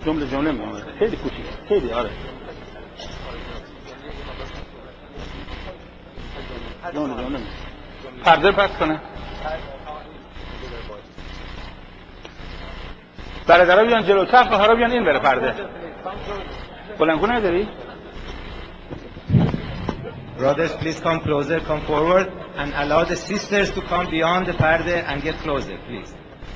جمله میمونه خیلی کوچیک خیلی آره جمله پرده پس کنه برادرها بیان جلوتر خواهرها بیان این بره پرده بلنگو نداری؟ Brothers, please come closer, come forward and allow the sisters to come beyond the parde and get closer, please.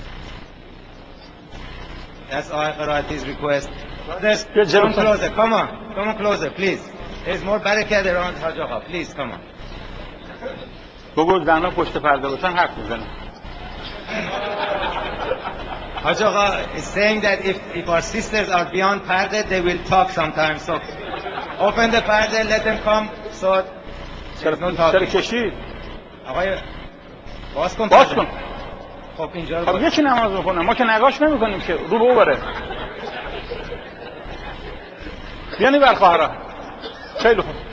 That's all Qarati's request. Brothers, come closer, come on closer, please. There's more barricade around Haj Agha, please, come on. بگو زنها پشت پرده باشن حرف میزنن. Haj Agha is saying that if our sisters are beyond parde, they will talk sometimes. So open the parde, let them come. So there's no talking. چرا کشید؟ آقای باز کن. خب اینجا خب یکی نماز میخونه ما که نگاش نمیکنیم که رو به او بره. بیانی بر خواهرها. خیلی خوب.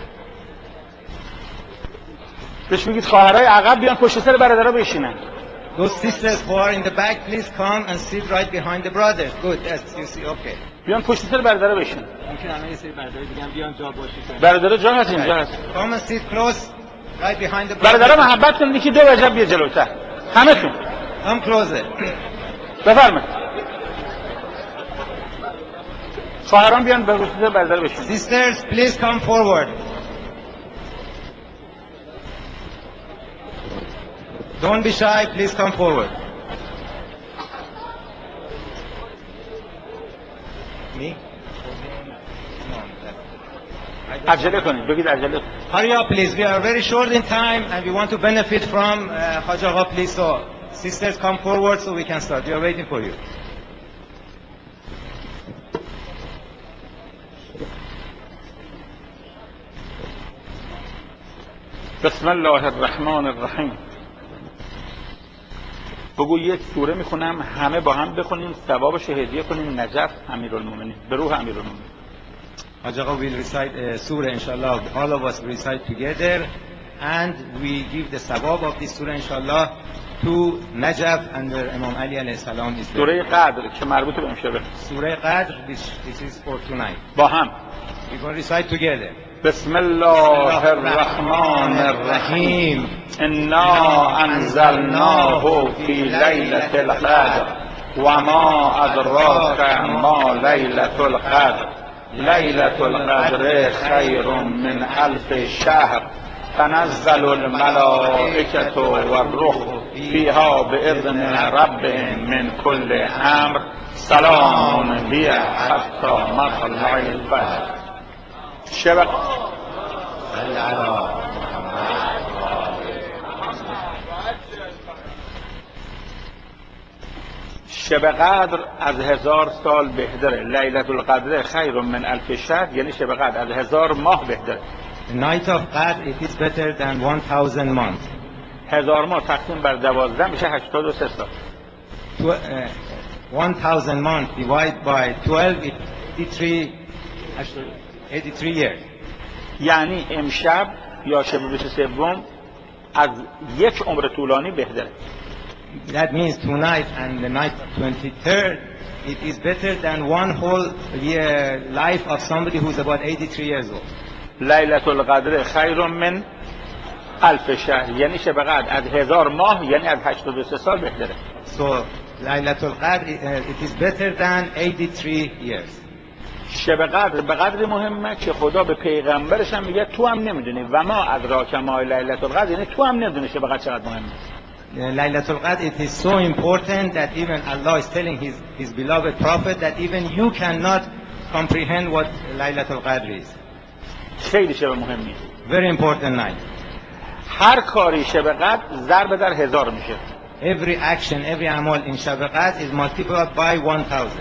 بهش میگید خواهرای عقب بیان پشت سر برادرها بشینن. Those sisters who are in the back, please come and sit right behind the brothers. Good, as you see, okay. بیان پشت سر برادرها بشینن. ممکن الان یه سری برادر دیگه هم بیان جا باشید. برادرها جا هست اینجا هست. Come and sit close right behind the brothers. برادرها محبت کنید که دو وجب بیا جلوتر. همه‌تون. Come closer. بفرمایید. خواهران بیان به پشت سر برادرها بشینن. Sisters, please come forward. Don't be shy, please come forward. Me? عجله کنید بگید عجله. Hurry up, please. We are very short in time and we want to benefit from Haj Agha, please. So, sisters, come forward so we can start. We are waiting for you. بسم الله الرحمن الرحیم. بگو یک سوره میخونم همه با هم بخونیم ثوابش هدیه کنیم نجف امیرالمومنین به روح امیرالمومنین. Haj Agha will recite a surah, inshallah. All of us recite together, and we give the sawab of this surah, inshallah, to Najaf and Imam Ali alayhi salam is there. سوره قدر که مربوط به امشبه. Surah Qadr, this is for tonight. با هم. We going to recite together. بسم الله الرحمن الرحیم. انا انزلناه فی لیلة القدر و ما ادراک ما لیلة القدر لیلة القدر خیر من الف شهر تنزل الملائکة والروح فیها باذن ربهم من کل امر سلام هی حتی مطلع الفجر. شب قدر از 1000 سال بهتره. لیلة القدر خیر من الف شهر یعنی شب قدر از 1000 ماه بهتره. The night of Qadr, it is better than 1000 months. 1000 ماه تقسیم بر 12 میشه 83 سال. 1000 months divided by 12 83 years. یعنی امشب یا شب 23 از یک عمر طولانی بهتره. That means tonight and the night 23rd, it is better than one whole year life of somebody who's about 83 years old. لیلة القدر خیر من الف شهر یعنی شب قدر از 1000 ماه یعنی از 83 سال بهتره. So Laylatul Qadr, it is better than 83 years. شب قدر به قدری مهمه که خدا به پیغمبرش هم میگه تو هم نمیدونی و ما ادراک ما لیلة القدر یعنی تو هم نمیدونی شب قدر چقدر مهمه. Laylatul Qadr, it is so important that even Allah is telling his beloved prophet that even you cannot comprehend what Laylatul Qadr is. خیلی شب مهمی. Very important night. هر کاری شب قدر ضرب در 1000 میشه. Every action, every amal in Shab Qadr is multiplied by 1000.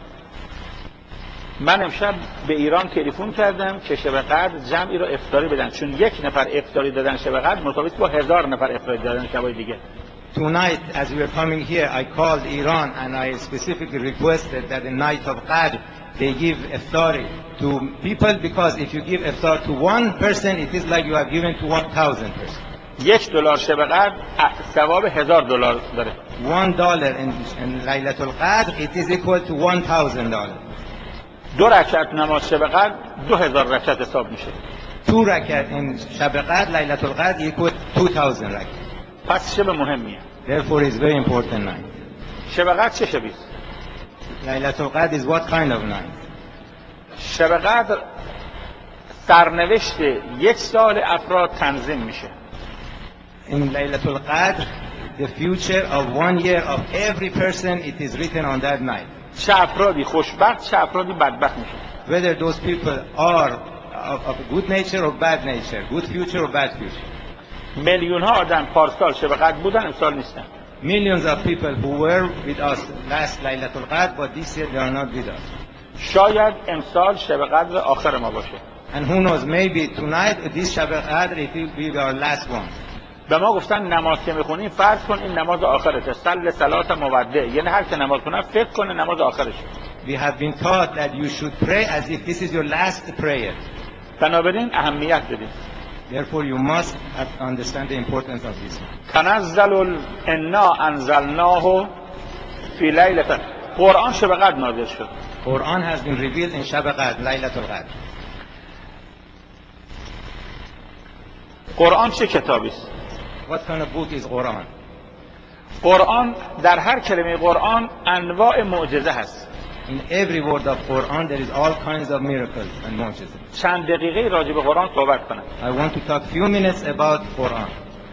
من امشب به ایران تلفن کردم که شب قدر جمعی رو افطاری بدن چون یک نفر افطاری دادن شب قدر مرتبط با 1000 نفر افطاری دادن شبای دیگه. Tonight, as we were coming here, I called Iran and I specifically requested that the night of Qadr they give iftari to people because if you give iftar to one person, it is like you have given to 1000 person. $1 شب قدر ثواب $1000 داره. $1 in Laylatul Qadr, it is equal to $1000. 2 رکعت نماز شب قدر 2000 رکعت حساب میشه. 2 rakat in Shab Qadr, Laylatul Qadr equal 2000 rakat. پس شب مهمیه. Therefore, it's very important night. شب قدر چه شبیست؟ Laylatul Qadr is what kind of night? شب قدر سرنوشت 1 سال افراد تنظیم میشه. In Laylatul Qadr, the future of 1 year of every person, it is written on that night. چه افرادی خوشبخت چه افرادی بدبخت میشه. Whether those people are of good nature or bad nature, good future or bad future. میلیون ها آدم پارسال شب قدر بودن امسال نیستن. Millions of people who were with us last Laylatul Qadr, but this year they are not with us. شاید امسال شب قدر آخر ما باشه. And who knows, maybe tonight, this Shab Qadr, it will be our last one. به ما گفتن نماز که میخونیم فرض کن این نماز آخرته، صلی صلات مودع، یعنی هر که نماز کنه فکر کنه نماز آخرشه. We have been taught that you should pray as if this is your last prayer. بنابراین اهمیت بدیم. Therefore, you must understand the importance of this. تنزل انا انزلناه فی لیلة. قرآن شب قدر نازل شد. Quran has been revealed in Shab Qadr, Laylatul Qadr. قرآن چه کتابی است؟ What kind of book is Quran? قرآن در هر کلمه قرآن انواع معجزه هست. In every word of Quran, there is all kinds of miracles and mu'jizah. چند دقیقه راجع به قرآن صحبت کنم. I want to talk few minutes about Quran.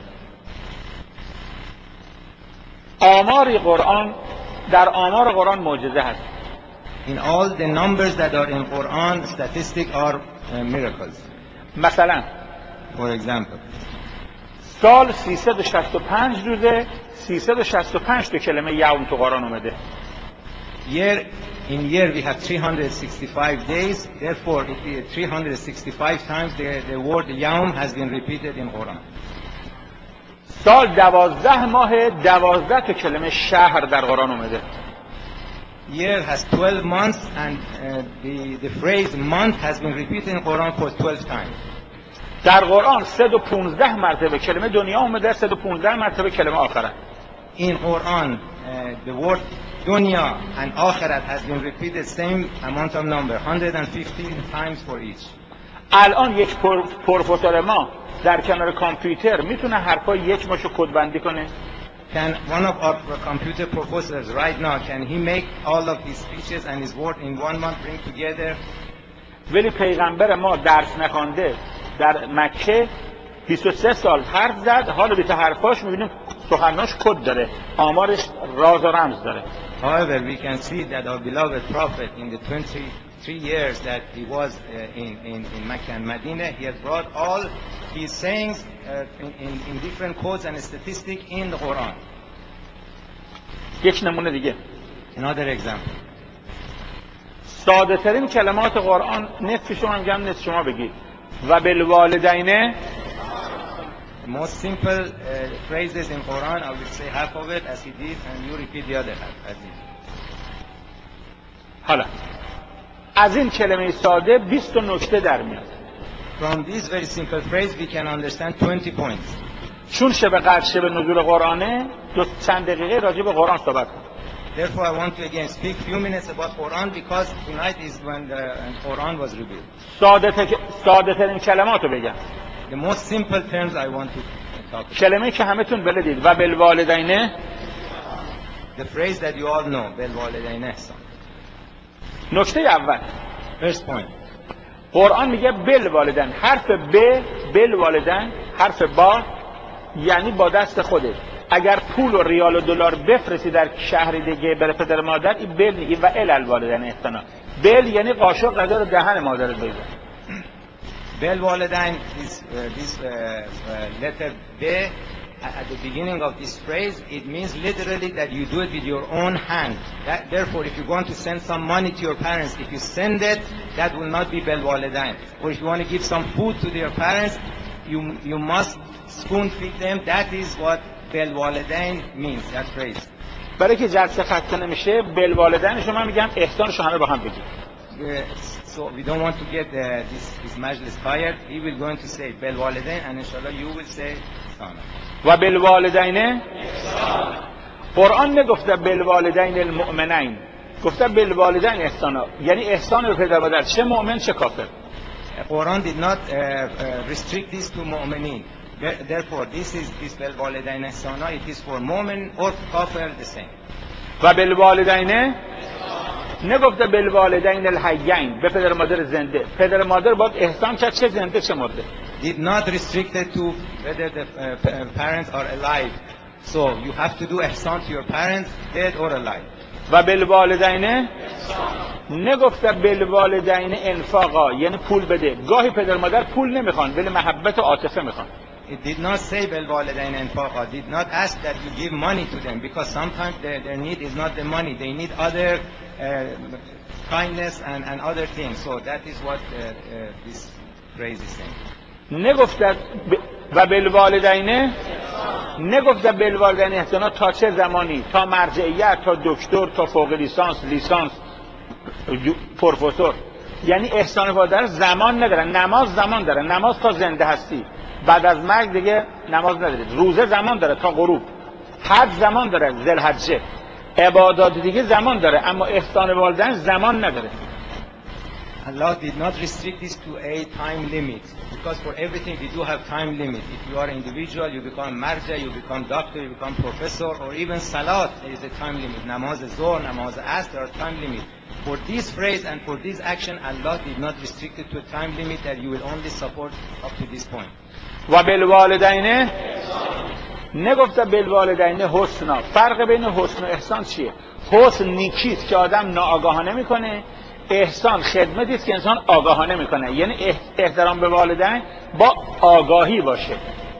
آمار قرآن در آمار قرآن معجزه هست. In all the numbers that are in Quran, statistics are miracles. مثلا For example, سال 365 روزه، 365 تا کلمه یوم تو قرآن اومده. In year we have 365 days, therefore it is 365 times the word Yawm has been repeated in Quran. سال 12 ماه، 12 تا کلمه شهر در قرآن اومده. Year has 12 months and the phrase month has been repeated in Quran for 12 times. در قرآن 315 مرتبه کلمه دنیا اومده، 315 مرتبه کلمه آخرت. In Quran, the word dunya and akhirat has been repeated same amount of number, 115 times for each. الان یک پروفسور ما در کنار کامپیوتر میتونه حرفای یک ماشو کد بندی کنه؟ Can one of our computer professors right now, can he make all of his speeches and his word in 1 month bring together? ولی پیغمبر ما درس نخوانده در مکه 23 سال حرف زد، حالا بیت حرفاش میبینیم سخناش کد داره، آمارش راز و رمز داره. However, we can see that our beloved prophet in the 23 years that he was in Mecca and Medina, he has brought all his sayings in different codes and statistics in the Quran. یک نمونه دیگه. Another example. ساده ترین کلمات قرآن نصف شما میگم نصف شما بگید. و بالوالدین. The most simple phrases in Quran, I will say half of it as he did, and you repeat the other half as he did. حالا از این کلمه ساده 20 نکته در میاد. From this very simple phrase we can understand 20 points. چون شب قدر شب نزول قرآنه، چند دقیقه راجع به قرآن صحبت کنم. Therefore I want to again speak few minutes about Quran because tonight is when the Quran was revealed. ساده ترین کلماتو بگم. The most simple terms I want to talk about. کلمه که همتون بلدید و بالوالدین. The phrase that you all know, بالوالدین احسان. نکته اول. First point. قرآن میگه بالوالدین، حرف ب بالوالدین، حرف با یعنی با دست خودت. اگر پول و ریال و دلار بفرستی در شهر دیگه بر پدر مادر، این بل میگی و الوالدین احسانا. بل یعنی قاشق غذا رو دهن مادرت بزن. بالوالدین this letter B at the beginning of this phrase, it means literally that you do it with your own hand. Therefore, if you want to send some money to your parents, if you send it, that will not be بالوالدین. Or if you want to give some food to your parents, you must spoon feed them. That is what بالوالدین means, that phrase. برای که جلسه خسته نمیشه بالوالدین شما میگم احسانشو همه با هم بگید. So we don't want to get this majlis tired. He will going to say بالوالدین and inshallah you will say sana. و بالوالدین قرآن نگفته بالوالدین المؤمنین، گفته بالوالدین احسانا، یعنی احسان به پدر مادر، چه مؤمن چه کافر. Quran did not restrict this to mu'minin. Therefore, this بالوالدین احسانا, it is for mu'min or kafir the same. و بالوالدین نگفته بالوالدین الحیین، به پدر مادر زنده. پدر مادر باید احسان کرد، چه زنده چه مرده. Did not restrict it to whether the parents are alive. So you have to do ihsan to your parents, dead or alive. و بالوالدین نگفته بالوالدین انفاقا، یعنی پول بده. گاهی پدر مادر پول نمیخوان ولی محبت و عاطفه میخوان. It did not say بالوالدین انفاقا, did not ask that you give money to them, because sometimes their need is not the money, they need other kindness and other things. So that is what this phrase is saying. نگفته و بالوالدین نگفته بالوالدین احسانا تا چه زمانی؟ تا مرجعیت، تا دکتر، تا فوق لیسانس پروفسور. یعنی احسان والدین زمان نداره. نماز زمان داره، نماز تا زنده هستی، بعد از مرگ دیگه نماز نداره. روزه زمان داره تا غروب، حج زمان داره ذوالحجه، عبادات دیگه زمان داره، اما احسان والدین زمان نداره. Allah did not restrict this to a time limit, because for everything we do have time limit. If you are an individual, you become marja, you become doctor, you become professor, or even salat, there is a time limit. Namaz zohr, namaz asr, there are time limit. For this phrase and for this action, Allah did not restrict it to a time limit that you will only support up to this point. و بالوالدین نگفته بالوالدین حسنا. فرق بین حسن و احسان چیه؟ حسن نیکیست که آدم ناآگاهانه میکنه، احسان خدمتی است که انسان آگاهانه میکنه. یعنی احترام به والدین با آگاهی باشه.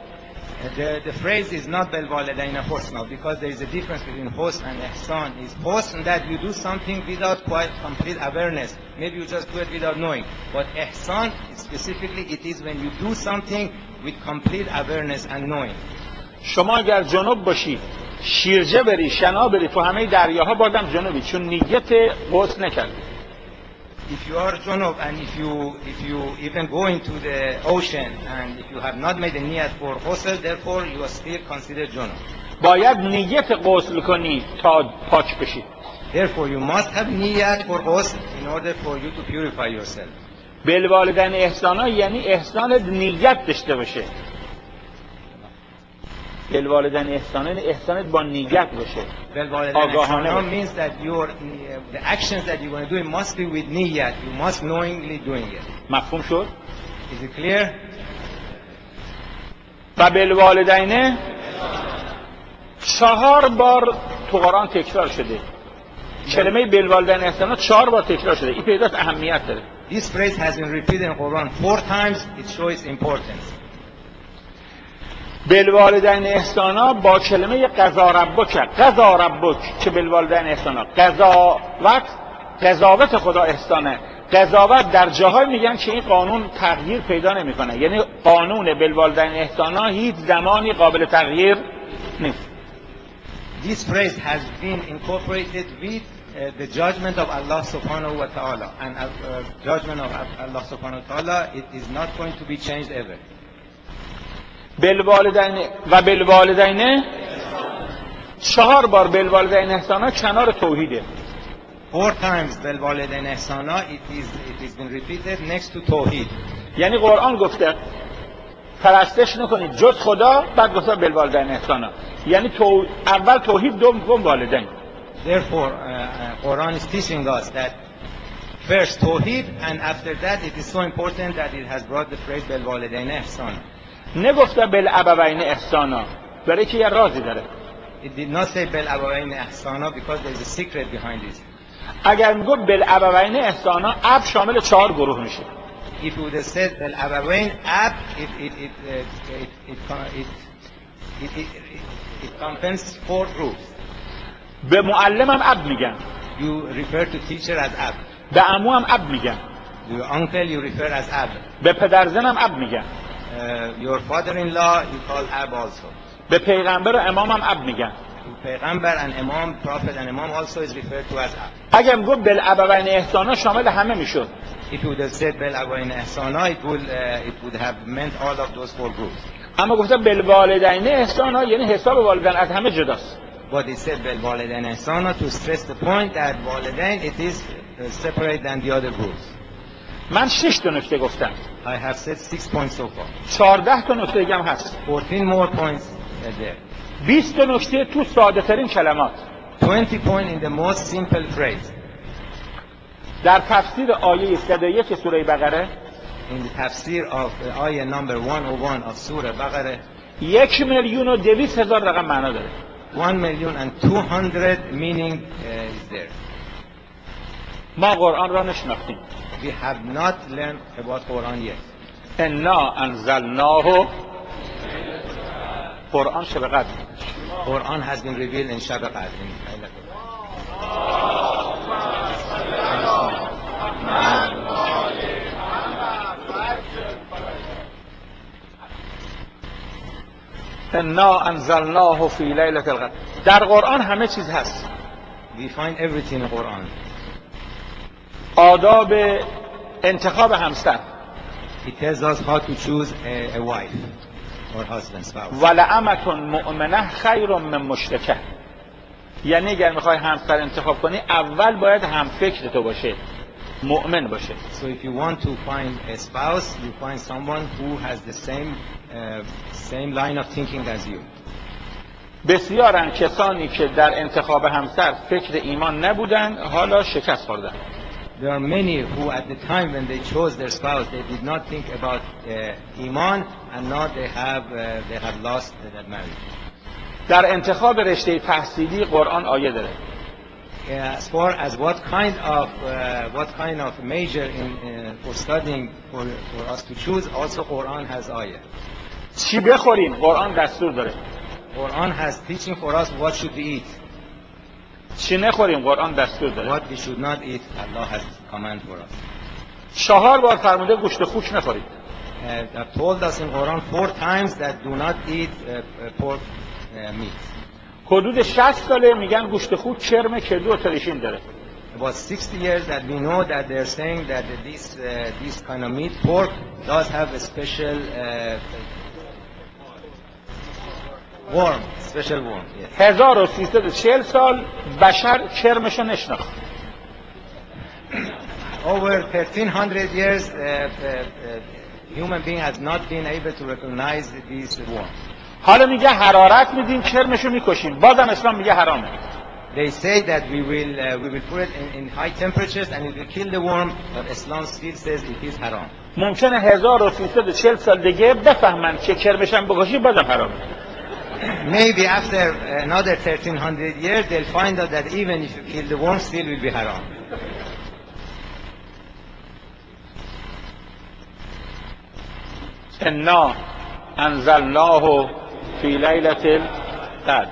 The phrase is not بالوالدین حسنا, because there is a difference between husn and ihsan. Is husn that you do something without quite complete awareness, maybe you just do it without knowing. But ihsan specifically, it is when you do something with complete awareness and knowing. شما اگر جنوب باشی، شیرجه بری، شنا بری، تو همه دریاها بادم جنوبی، چون نیت غسل نکردی. If you are junub and if you even go into the ocean and if you have not made a niyat for ghusl, therefore you are still considered junub. باید نیت غسل کنی تا پاک بشی. Therefore you must have niyat for ghusl in order for you to purify yourself. بالوالدین احسانا یعنی احسانت نیت داشته باشه. بالوالدین احسانا یعنی احسانت با نیت باشه. بالوالدین means that the actions that you want to do must be with niyat. You must knowingly doing it. مفهوم شد؟ Is it clear? و بالوالدین 4 بار تو قرآن تکرار شده. کلمه بالوالدین احسانا 4 بار تکرار شده. این پیداست اهمیت داره. This phrase has been repeated in Quran 4 times. It shows importance. بالوالدین احسانا با کلمه قضا ربک که بالوالدین احسانا قضاوت خدا احسانه. قضاوت در جاهای میگن که این قانون تغییر پیدا نمیکنه، یعنی قانون بالوالدین احسانا هیچ زمانی قابل تغییر نیست. This phrase has been incorporated with the judgment of Allah subhanahu wa ta'ala, and judgment of Allah subhanahu wa ta'ala, it is not going to be changed ever. بالوالدین 4 بار بالوالدین احسانا کنار توحیده. 4 times بالوالدین احسانا it is been repeated next to توحید. یعنی قرآن گفته پرستش نکنید جز خدا، بعد گفته بالوالدین احسانا، یعنی اول توحید، دوم والدین. Therefore Quran is teaching us that first توحید and after that it is so important that it has brought the phrase بالوالدین احسانا. نگفته بالابوین احسانا، برای که یه رازی داره. It did not say بالابوین احسانا because there is a secret behind it. اگر میگفت بالابوین احسانا، اب شامل 4 گروه میشه. If you would have said بالابوین اب it comprises 4 groups. به معلمم اب میگن. You refer to teacher as اب. به عموم اب میگن. Your uncle you refer as اب. به پدرزنم اب میگن. Your father-in-law you call ab also. به پیغمبر و امامم اب میگن. پیغمبر and imam, prophet and imam also is referred to as ab. اگر میگفت بالابوین احسانا شامل همه میشد. If you would have said بالابوین احسانا it would have meant all of those 4 groups. اما گفته بالوالدین احسانا یعنی حساب والدین از همه جداست. but they said بالوالدین احسانا to stress the point that والدین it is separate than the other groups. من 6 تا نکته گفتم. I have said 6 points so far. 14 تا نکته دیگه هم هست. 14 more points are there. 20 تا نکته تو ساده ترین کلمات. 20 points in the most simple phrase. در تفسیر آیه 101 سوره بقره In the tafsir of ayah number 101 of Surah Baqarah, 1,200,000 رقم معنا داره. 1,200,000 meaning is there. ما قرآن را نشناختیم. We have not learned about Quran yet. انا انزلناه قرآن شب قدر. Quran has been revealed in Shab Qadr. انا انزلناه فی لیلة القدر. در قرآن همه چیز هست. We find everything in Quran. آداب انتخاب همسر. It tells us how to choose a wife or husband, spouse. ولعمة مؤمنه خیر من مشرکه. یعنی اگر میخوای همسر انتخاب کنی اول باید هم فکر تو باشه، مؤمن باشه. So if you want to find a spouse, you find someone who has the same line of thinking as you. بسیارن کسانی که در انتخاب همسر فکر ایمان نبودن حالا شکست خوردن. There are many who at the time when they chose their spouse, they did not think about iman, and now they have lost that marriage. در انتخاب رشته تحصیلی قرآن آیه داره. As far as what kind of major for studying for us to choose, also Quran has ayah. چی بخوریم؟ قرآن دستور داره. Quran has teaching for us what should we eat. چی نخوریم؟ قرآن دستور داره. What we should not eat, Allah has command for us. 4 بار فرموده گوشت خوک نخورید. Told us in Quran 4 times that do not eat pork meat. حدود 60 ساله میگن گوشت خوک چرم کدو و تریشین داره. About 60 years that we know that they're saying that this kind of meat, pork, does have a special worm, special worm. Yes. 1340 سال بشر چرمشو نشناخت. Over 1300 years, human being has not been able to recognize this worm. حالا میگه حرارت میدیم چرمشو میکشیم. بازم اسلام میگه حرامه. They say that we will put it in high temperatures and it will kill the worm, but Islam still says it is haram. ممکنه 1340 سال دیگه بفهمن که چرمشم بکشی بازم حرامه. Maybe after another 1300 years they'll find out that even if you kill the worm still will be haram. انا انزلناه فی لیلة القدر.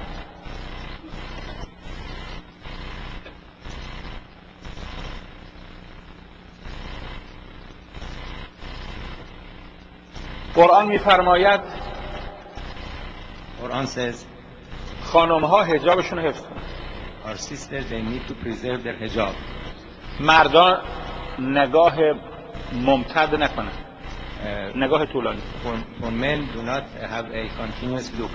قرآن میفرماید Quran says خانم ها حجابشون حفظ کنن. our sisters they need to preserve their hijab. مردان نگاه ممتد نکنن. نگاه طولانی. For men do not have a continuous look.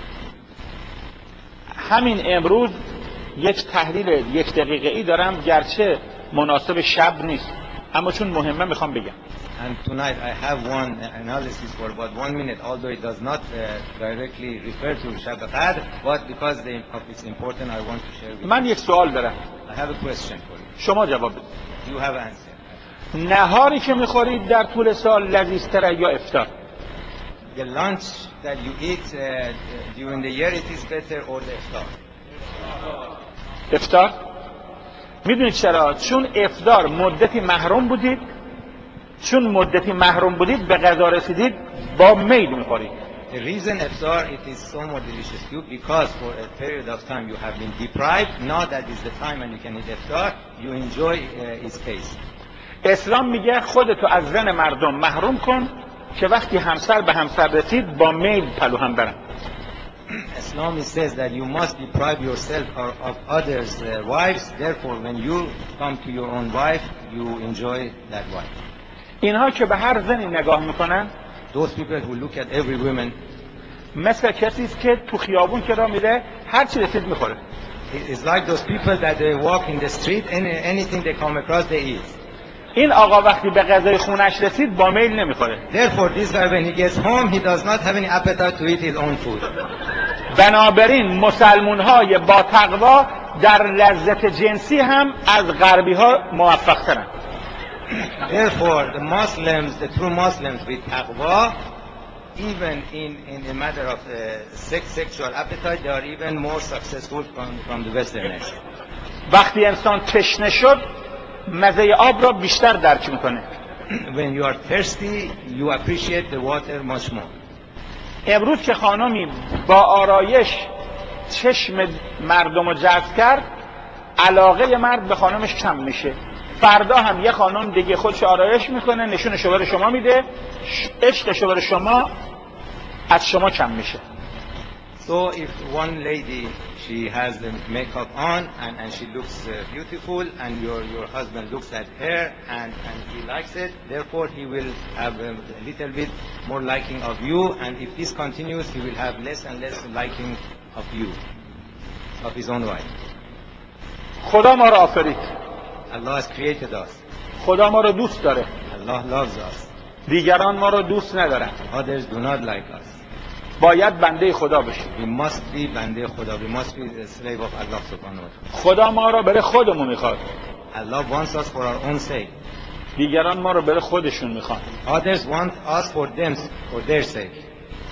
همین امروز یک تحلیل 1 دقیقه‌ای دارم گرچه مناسب شب نیست اما چون مهمه میخوام بگم. And tonight I have one analysis for about 1 minute, although it does not directly refer to Shab Qadr, but because it's important, I want to share with you. من یک سوال دارم. I have a question for you. شما جواب بدید. You have an answer. نهاری که میخورید در طول سال لذیذتره یا افطار؟ The lunch that you eat during the year, it is better or the iftar? افطار؟ میدونید چرا؟ چون افطار مدتی محروم بودید، چون مدتی محروم بودید به غذا رسیدید با میل میخورید. The reason iftar it is so more delicious to you because for a period of time you have been deprived. Now that is the time when you can eat iftar, you enjoy its taste. اسلام میگه خودتو از زن مردم محروم کن که وقتی همسر به همسر رسید با میل پلو هم برن. Islam says that you must deprive yourself of others' wives. Therefore, when you come to your own wife, you enjoy that wife. اینها که به هر زنی نگاه میکنن Those people who look at every woman, مثل کسی است که تو خیابون که راه میره هر چی رسید میخوره. It's like those people that they walk in the street, anything they come across they eat. این آقا وقتی به غذای خونش رسید با میل نمیخوره. Therefore, this guy when he gets home, he does not have any appetite to eat his own food. بنابراین مسلمان‌های با تقوا در لذت جنسی هم از غربی‌ها موفق‌ترند. Therefore, the Muslims, the true Muslims with taqwa, even in a matter of sexual appetite, they are even more successful from the Westerners. وقتی انسان تشنه شد مزه آب را بیشتر درک میکنه. When you are thirsty, you appreciate the water much more. امروز که خانمی با آرایش چشم مردم رو جذب کرد، علاقه مرد به خانمش کم میشه. فردا هم یه خانم دیگه خودش آرایش میکنه، نشون شما به شما میده، عشق شما به شما از شما کم میشه. So if one lady, she has the makeup on and she looks beautiful, and your husband looks at her and he likes it, therefore he will have a little bit more liking of you, and if this continues, he will have less and less liking of you, of his own wife. خدا ما را آفرید. Allah has created us. خدا ما را دوست داره. Allah loves us. دیگران ما را دوست ندارن. Others do not like us. باید بنده خدا بشیم. We must be بنده خدا. We must be the slave of Allah subhanahu wa ta'ala. خدا ما را برای خودمون میخواد. Allah wants us for our own sake. دیگران ما را برای خودشون میخوان. Others want us for them, for their sake.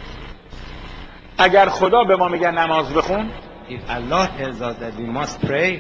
اگر خدا به ما میگه نماز بخون، If Allah tells us that we must pray,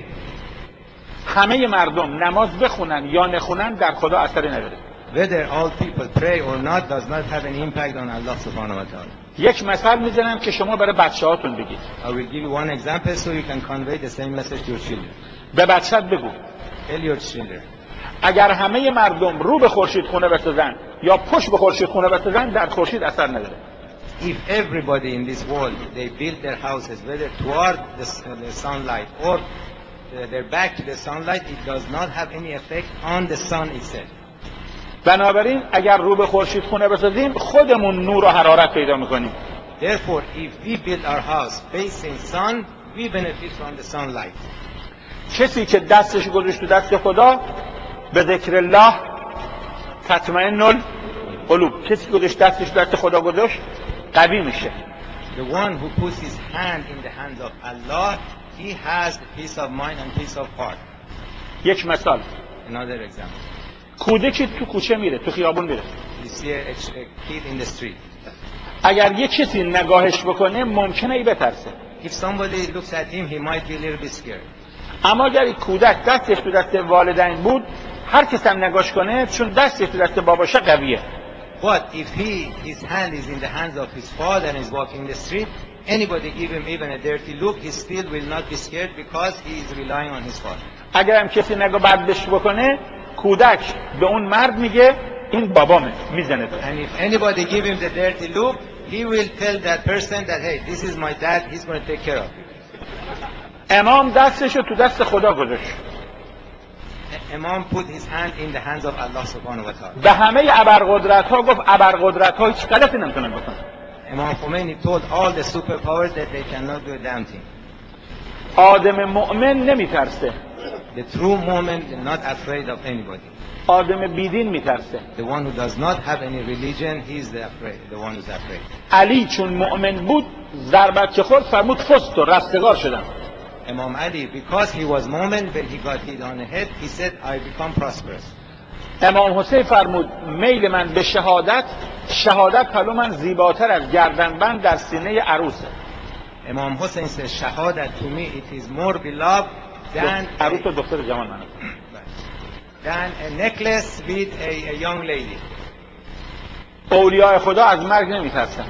همه مردم نماز بخونن یا نخونن در خدا اثری نداره. whether all people pray or not does not have any impact on Allah subhanahu wa ta'ala. یک مثال میزنم که شما برای بچه‌هاتون بگید. I will give you one example so you can convey the same message to your children. به بچه‌ت بگو Tell your children, اگر همه مردم رو به خورشید خونه بسازن یا پشت به خورشید خونه بسازن در خورشید اثر نداره. if everybody in this world they build their houses whether toward the sunlight or their back to the sunlight, it does not have any effect on the sun itself. بنابراین اگر رو به خورشید خونه بسازیم خودمون نور و حرارت پیدا میکنیم. Therefore, if we build our house facing sun, we benefit from the sunlight. کسی که دستش گذاشت تو دست خدا به ذکر الله تطمئن القلوب، کسی که گذاشت دستش تو دست خدا گذاشت قوی میشه. The one who puts his hand in the hands of Allah, he has peace of mind and peace of heart. یک مثال، Another example. کودکی تو کوچه میره، تو خیابون میره، You see a kid in the street. اگر یک کسی نگاهش بکنه ممکنه ای بترسه. If somebody looks at him, he might be a little bit scared. اما اگر این کودک دستش تو دست والدین بود، هر کس هم نگاش کنه چون دستش تو دست باباشه قویه. But if his hand is in the hands of his father and is walking the street, anybody give him even a dirty look, he still will not be scared because he is relying on his father. اگر هم کسی نگاه بد بهش بکنه، کودک به اون مرد میگه این بابامه، میزنه. And if anybody give him the dirty look, he will tell that person that hey, this is my dad, he's going to take care of you. امام دستش رو تو دست خدا گذاشت. Imam put his hand in the hands of Allah subhanahu wa ta'ala. به همه ابرقدرت ها گفت ابرقدرت ها هیچ غلطی نمیتونن بکنن. Imam Khomeini told all the superpowers that they cannot do a damn thing. آدم مؤمن نمیترسه. The true moment is not afraid of anybody. آدم بیدین میترسه. The one who does not have any religion, he is the one who's afraid. علی چون مؤمن بود ضربت که خورد فرمود فست و رستگار شدم. Imam Ali, because he was Mu'min, when he got hit on the head, he said, I become prosperous. امام حسین فرمود میل من به شهادت پلو من زیباتر از گردنبند در سینه عروسه. Imam Hussein says, Shahadat to me, it is more beloved عروس و دختر جوان من. than a necklace with a young lady. اولیاء خدا از مرگ نمیترسن.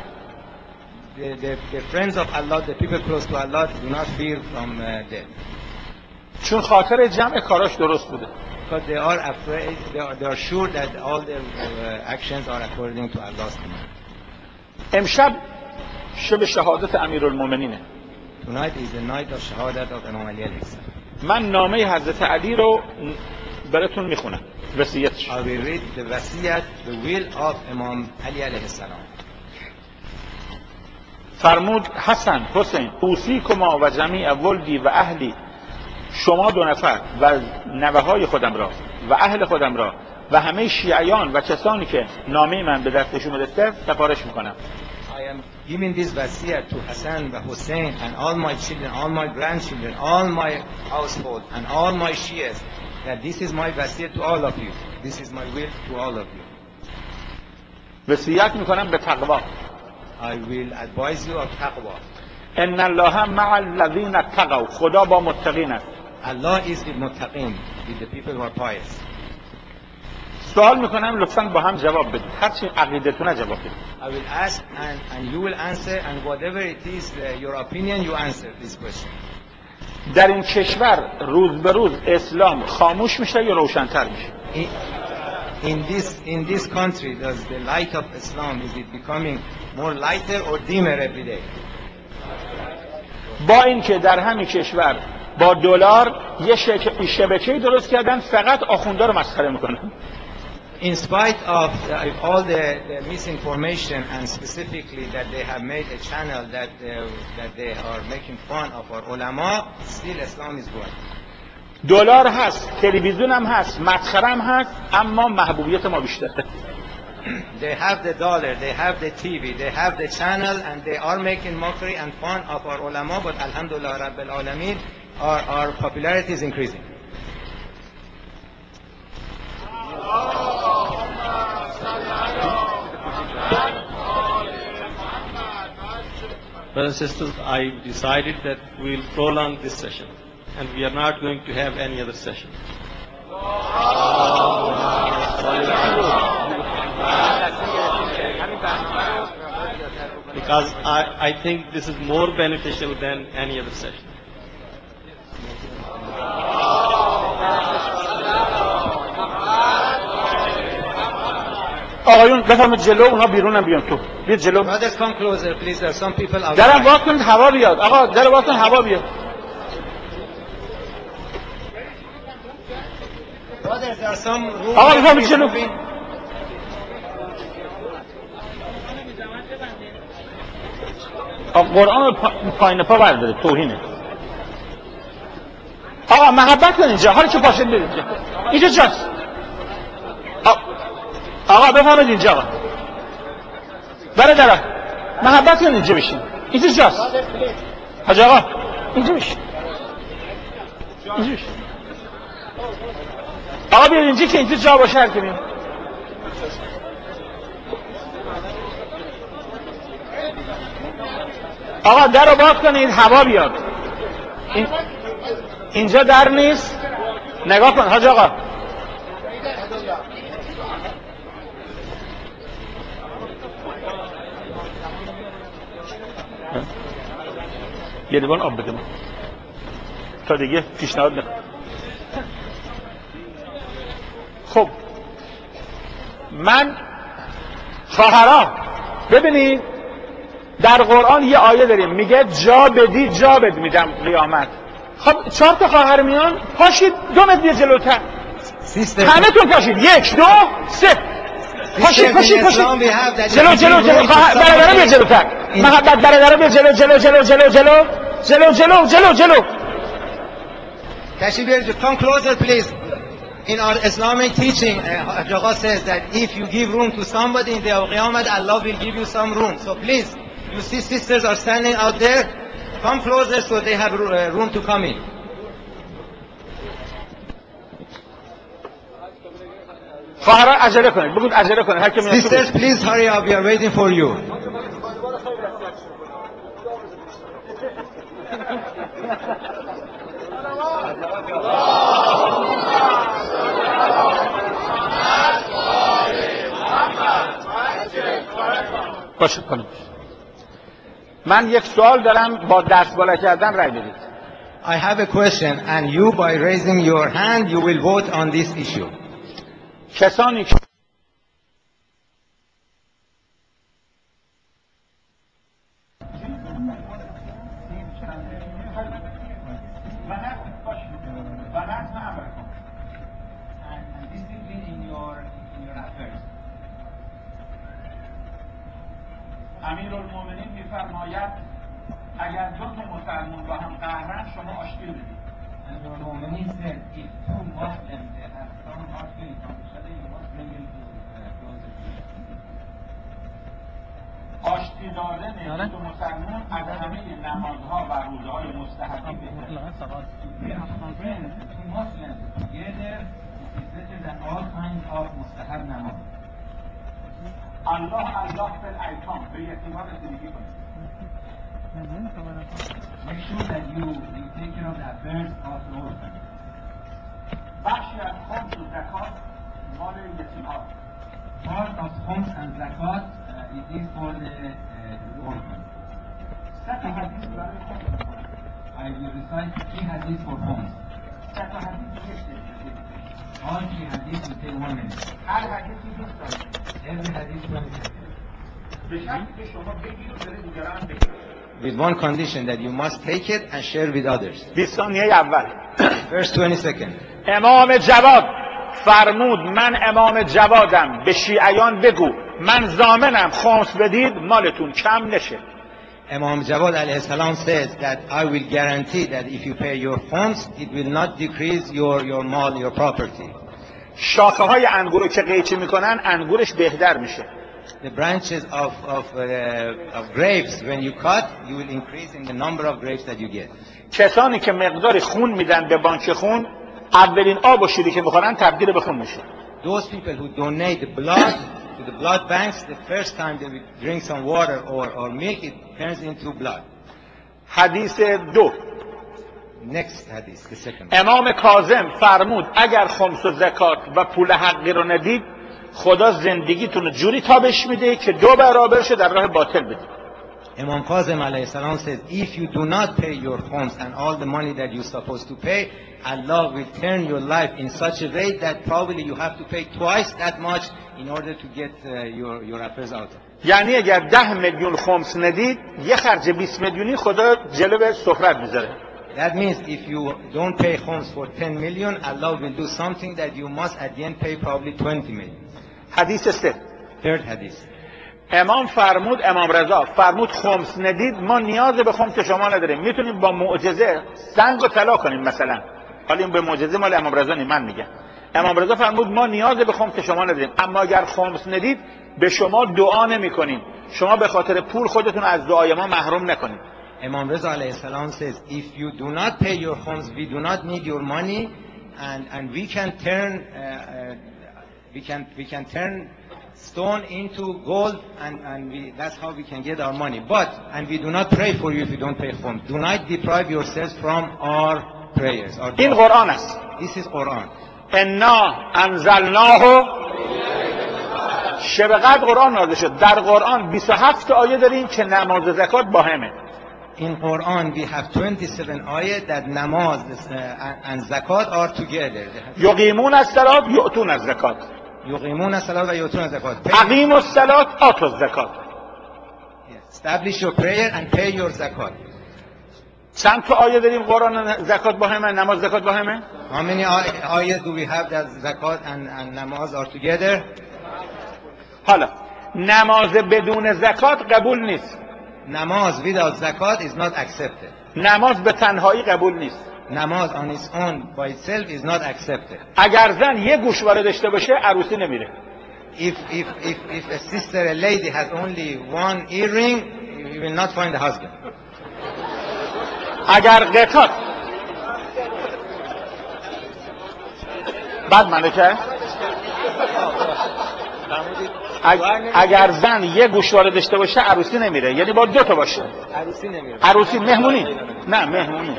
The friends of Allah, the people close to Allah, do not fear from death. چون خاطر جمع کاراش درست بوده. Because they are afraid, they are sure that all their actions are according to Allah's command. امشب شب شهادت امیرالمومنینه. Tonight is the night of Shahadat of Imam Ali alayhi salam. من نامه حضرت علی رو براتون میخونم. وصیتش. I will read the wasiyat, the will of Imam Ali alayhi salam. فرمود حسن حسین اوصیکما و جمیع ولدی و اهلی، شما دو نفر و نوه های خودم را و اهل خودم را و همه شیعیان و کسانی که نامه من به دستشون رسیده سفارش میکنم. I am giving this wasiyah to Hassan and Hussein and all my children, all my grandchildren, all my household and all my Shias, that this is my wasiyah to all of you. This is my will to all of you. وصیت میکنم به تقوا. I will advise you of taqwa. ان الله مع الذین اتقوا، خدا با متقین است. Allah is with muttaqin, with the people who are pious. سوال میکنم لطفاً با هم جواب بدید، هر چی عقیدتونه جواب بدید. I will ask and you will answer, and whatever it is your opinion, you answer this question. در این کشور روز به روز اسلام خاموش میشه یا روشن‌تر میشه؟ In this country, does the light of Islam, is it becoming more lighter or dimmer every day? با اینکه در همین کشور با دلار یه شبکه‌ای درست کردن فقط آخوندا رو مسخره میکنن. In spite of all the misinformation and specifically that they have made a channel that they are making fun of our ulama, still Islam is good. دلار هست، تلویزیون هم هست، مسخره هم هست، اما محبوبیت ما بیشتره. They have the dollar, they have the TV, they have the channel, and they are making mockery and fun of our ulama, but alhamdulillah rabbil alameen, our popularity is increasing. Brothers and sisters, I decided that we will prolong this session and we are not going to have any other session. Because I think this is more beneficial than any other session. آقایون بفرمایید جلو، اونها بیرونم بیان تو. بیاد جلو. Brothers, come closer, please. There are some people outside. درم واز کنید هوا بیاد. آقا در واز کن هوا بیاد. Brothers, there are some room. آقا بفرمایید جلو. قرآن رو پایین پا برداره، توهینه. آقا محبت کن اینجا، حالا که پاشید برید اینجا. اینجا جاست. آقا بفرمایید اینجا آقا. برادرها محبت کن اینجا بشین. اینجا جاست. حاج آقا اینجا بشین. اینجا بشین. آقا بیاید اینجا که اینجا جا باشه هر کی میاد. آقا در رو باز کنید هوا بیاد. اینجا در نیست. نگاه کن حاج آقا. یه لیوان آب بده من تا دیگه پیشنهاد نکن. خب من خواهرها ببینید در قرآن یه آیه داریم میگه جا بدی جا بد میدم قیامت. خب 4 تا خواهر میان، پاشید 2 متر بیا جلوتر. همه تون پاشید 1 2 3 پاشید جلو جلو جلو. برادرم بیا جلوتر. محبت برادرم بیا جلو جلو جلو جلو جلو جلو جلو جلو جلو. Kashmir, come closer please. In our Islamic teaching, Jaga says that if you give room to somebody in the Qiyamah, Allah will give you some room. So please, you see sisters are standing out there, come closer so they have room to come in. خواهران عجله کنید، بگید عجله کنید. هر کی میاد Sisters, please hurry up, we are waiting for you. باشه کنید. من یک سوال دارم، با دست بالا کردن رای بدید. I have a question and you by raising your hand you will vote on this issue. کسانی که امیرالمومنین میفرماید اگر دو تا مسلمان با هم قهرن شما آشتی بدید. And your Mu'minin said, if two Muslims they have some arguing from each other, you must bring them to closer to you. آشتی دادن دو مسلمان از همه نمازها و روزهای مستحبی بهتره. Friends, two Muslims together is better than all kinds of mustahab namaz. الله فی الایتام به یتیمان رسیدگی کنید. Make sure that you take care of the affairs of the orphans. بخشی از خمس و زکات مال یتیم‌ها. Part of khums and zakat it is for the orphans. سه تا حدیث برای خمس می‌کنم. I will recite 3 hadiths for khums. سه تا حدیث یک دقیقه. All 3 hadiths will take 1 minute. هر حدیثی دوست دارید. Every hadith 20 seconds. به شرطی که شما بگید و برای دیگران بگید. With one condition that you must take it and share with others. 20 ثانیه اول. First 20 seconds. امام جواد فرمود من امام جوادم به شیعیان بگو من ضامنم خمس بدید مالتون کم نشه. Imam Jawad alayhi salam says that I will guarantee that if you pay your khums, it will not decrease your mall, your property. شاخه های انگور رو که قیچی میکنن انگورش بهتر میشه. The branches of grapes, when you cut, you will increase in the number of grapes that you get. کسانی که مقداری خون میدن به بانک خون اولین آب و شیری که میخورن تبدیل به خون میشه. Those people who donate blood to the blood banks, the first time they will drink some water or milk, it turns into blood. حدیث دو. Next hadith, the second. امام کاظم فرمود اگر خمس و زکات و پول حقی رو ندید خدا زندگیتون رو جوری تابش میده که 2 برابرش در راه باطل بدید. Imam Kazim alayhi salam says, if you do not pay your khums and all the money that you're supposed to pay, Allah will turn your life in such a way that probably you have to pay twice that much in order to get your affairs out. یعنی اگر 10 میلیون خمس ندید یه خرج 20 میلیونی خدا جلوی سفرت میذاره. That means if you don't pay khums for 10 million, Allah will do something that you must at the end pay probably 20 million. حدیث 3. Third hadith. امام رضا فرمود خمس ندید ما نیاز به خمس شما نداریم میتونیم با معجزه سنگ رو طلا کنیم مثلا. حالا این به معجزه مال امام رضا نی من میگم. امام رضا فرمود ما نیاز به خمس شما نداریم اما اگر خمس ندید به شما دعا نمی‌کنیم. شما به خاطر پول خودتون از دعای ما محروم نکنید. Imam Reza alayhi salam says, if you do not pay your khums, we do not need your money, and we can turn stone into gold, and that's how we can get our money. And we do not pray for you if you don't pay khums. Do not deprive yourselves from our prayers. این قرآن است. This is Quran. انا انزلناه شب قدر قرآن نازل شد. در قرآن 27 آیه داریم که نماز و زکات با همه. In Quran we have 27 ayat that namaz and zakat are together. یقیمون الصلاة یؤتون الزکات. یقیمون الصلاة و یؤتون الزکات. اقیموا الصلاة آتوا الزکات. Establish your prayer and pay your zakat. چند تا آیه داریم قرآن زکات با همه نماز زکات با همه؟ How many ayat do we have that zakat and namaz are together? حالا نماز بدون زکات قبول نیست. Namaz without zakat is not accepted. نماز به تنهایی قبول نیست. Namaz on its own by itself is not accepted. اگر زن یه گوشواره داشته باشه عروسی نمیره. If a sister, a lady has only one earring, you will not find a husband. اگر قطار بعد ملکه اگر زن یه گوشواره داشته باشه عروسی نمیره یعنی با 2 تا باشه. عروسی نمیره. عروسی مهمونی نه مهمونی.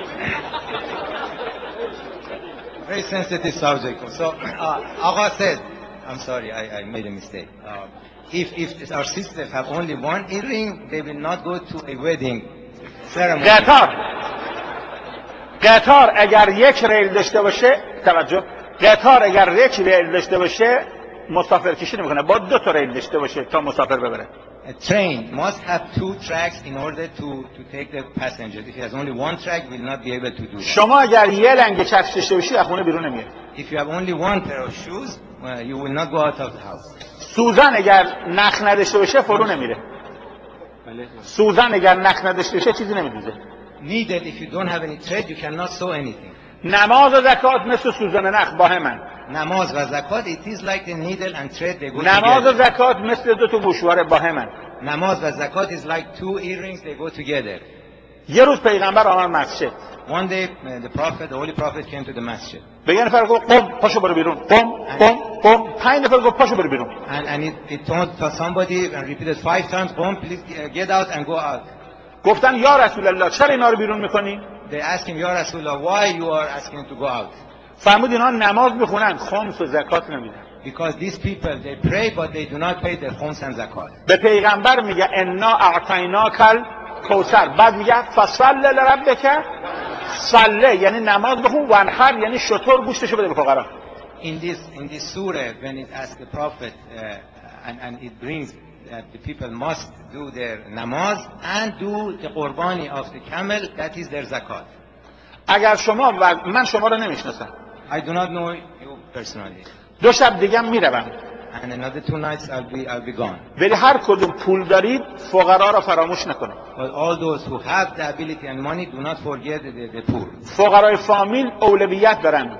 Very sensitive subject. So Agha said, I'm sorry, I made a mistake. If our sisters have only one earring, they will not go to a wedding ceremony. قطار اگر یک ریل داشته باشه توجه قطار اگر یک ریل داشته باشه مسافر کشی نمیکنه با 2 تا ریل داشته باشه تا مسافر ببره. A train must have 2 tracks in order to take the passengers. If it has only one track, will not be able to do that. شما اگر یه لنگ کفش داشته باشی از خونه بیرون نمیای. If you have only one pair of shoes, you will not go out of the house. سوزن اگر نخ نداشته باشه فرو نمیره. سوزن اگر نخ نداشته باشه چیزی نمیدوزه. Needle, if you don't have any thread, you cannot sew anything. نماز و زکات مثل سوزن نخ با همن. Namaz و zakat, it is like the needle and thread, they go نماز و together. زکات مثل دو تا گوشواره با همن. Namaz و zakat is like two earrings, they go together. یه روز پیغمبر آمد مسجد. One day, the Holy Prophet came to the masjid. به یه نفر گفت قم پاشو برو بیرون. قم. 5 نفر گفت پاشو برو بیرون. And it told somebody and repeated 5 times, "Boom, please get out and go out." گفتن یا رسول الله چرا اینا رو بیرون میکنی؟ They asked him, "Ya Rasulullah, why you are asking him to go out?" فرمود اینا نماز میخونن خمس و زکات نمیدن. Because these people, they pray but they do not pay their khums and zakat. به پیغمبر میگه انا اعطیناکل کوثر، بعد میگه فصل لربک صله، یعنی نماز بخون، وانحر یعنی شتر گوشتشو بده به فقرا. In this surah, when it asks the Prophet and it brings that the people must do their namaz and do the qurbani of the camel, that is their zakat. اگر شما و من شما رو نمیشناسم، I do not know you personally. 2 شب دیگه میروم، And another 2 nights I'll be gone. ولی هر کدوم پول دارید فقرا رو فراموش نکنید. But all those who have the ability and money, do not forget the poor. فقرای فامیل اولویت دارن.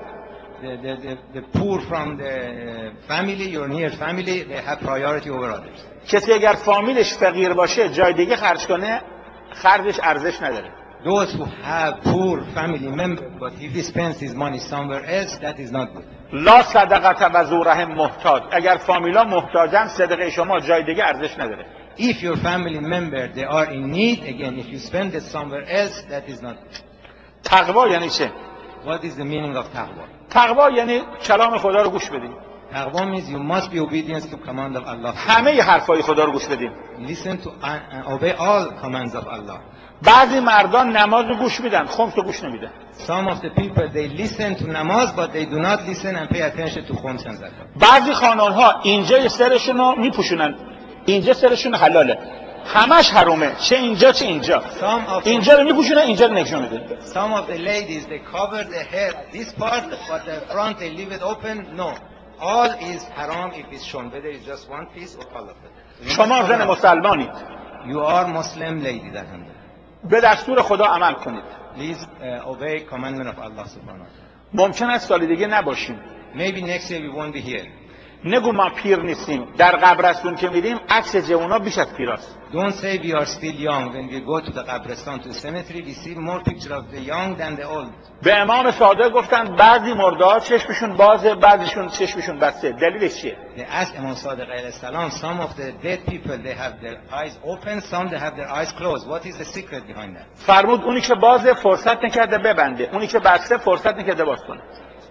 The poor from the family, your near family, they have priority over others. کسی اگر فامیلش فقیر باشه جای دیگه خرج کنه خرجش ارزش نداره. Those who have poor family members, but if he spends his money somewhere else, that is not good. لا صدقت و ذو رحم محتاج، اگر فامیلا محتاجن صدقه شما جای دیگه ارزش نداره. If your family member, they are in need, again, if you spend it somewhere else, that is not good. تقوا یعنی چه؟ What is the meaning of taqwa? تقوا یعنی کلام خدا رو گوش بدیم. Taqwa means you must be obedient to command of Allah. همه حرفای خدا رو گوش بدیم. Listen to and obey all commands of Allah. بعضی مردان نماز رو گوش میدن، خمس رو گوش نمیدن. Some of the people, they listen to namaz, but they do not listen and pay attention to khums and zakat. بعضی خانانها اینجا سرشون رو میپوشونن، اینجا سرشون حلاله، همش حرومه، چه اینجا چه اینجا. اینجا رو میپوشونن، اینجا رو نشون میدن. Some of the ladies, they cover their hair this part, but the front they leave it open. No, all is haram if it's shown, whether it's just one piece or all of it. شما زن مسلمانید، You are Muslim lady, that به دستور خدا عمل کنید. Please obey commandment of Allah subhanahu wa ta'ala. ممکن است سال دیگه نباشیم. Maybe next year we won't be here. نگو ما پیر نیستیم. در قبرستون که میریم عکس جوونا بیش از پیراست. Don't say we are still young. When we go to the qabristan, to the cemetery, we see more picture of the young than the old. به امام صادق گفتن بعضی مرده‌ها چشمشون بازه، بعضیشون چشمشون بسته. دلیلش چیه؟ They asked Imam Sadiq alayhi salam, some of the dead people, they have their eyes open, some they have their eyes closed. What is the secret behind that? فرمود اونی که بازه فرصت نکرده ببنده، اونی که بسته فرصت نکرده باز کنه.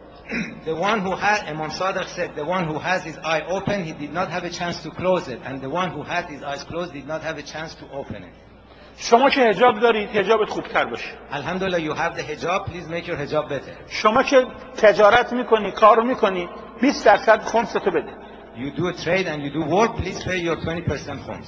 The one who had, Imam Sadiq said, the one who has his eye open, he did not have a chance to close it, and the one who had his eyes closed did not have a chance to open it. شما که حجاب دارید حجابت خوبتر باشه. Alhamdulillah, you have the hijab, please make your hijab better. شما که تجارت میکنی، کار میکنی، 20% خمستو بده. You do a trade and you do work, please pay your 20% khums.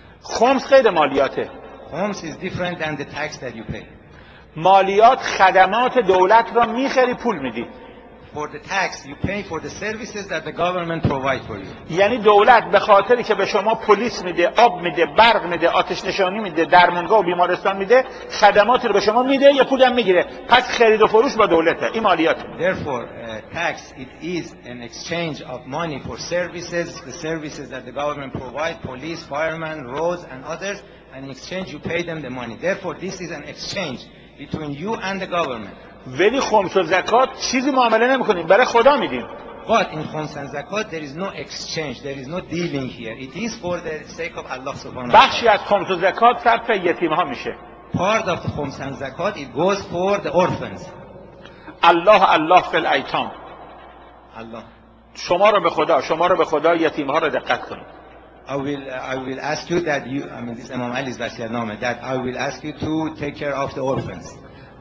خمس غیر مالیاته. Khums is different than the tax that you pay. مالیات خدمات دولت را میخری پول میدی. For the tax, you pay for the services that the government provide for you. یعنی دولت به خاطری که به شما پلیس میده، آب میده، برق میده، آتش نشانی میده، درمانگاه و بیمارستان میده، خدماتی رو به شما میده، یه پول هم میگیره. پس خرید و فروش با دولته. این مالیات. Therefore, tax, it is an exchange of money for services, the services that the government provide, police, firemen, roads and others, and in exchange you pay them the money. Therefore, this is an exchange between you and the government. ولی خمس و زکات چیزی معامله نمیکنیم، برای خدا میدیم. But in khums and zakat there is no exchange, there is no dealing here. It is for the sake of Allah subhanahu wa ta'ala. بخشی از خمس و زکات صرف یتیم ها میشه. Part of the khums and zakat, it goes for the orphans. الله فی الایتام. Allah. شما رو به خدا یتیم ها رو دقت کنید. I will ask you that you, I mean this Imam Ali's wasiyatname, that I will ask you to take care of the orphans.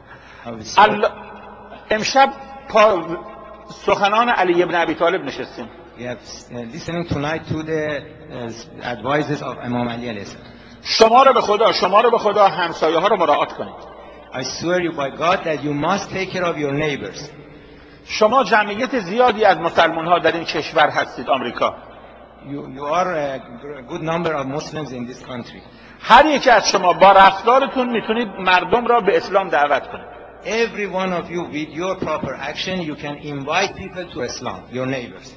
امشب سخنان علی ابن ابی طالب نشستیم. We have listening tonight to the advices of Imam Ali alayhi salam. شما رو به خدا همسایه ها رو مراعات کنید. I swear you by God that you must take care of your neighbors. شما جمعیت زیادی از مسلمان ها در این کشور هستید، آمریکا. you are a good number of Muslims in this country. هر یک از شما با رفتارتون میتونید مردم را به اسلام دعوت کنید. Every one of you, with your proper action, you can invite people to Islam, your neighbors.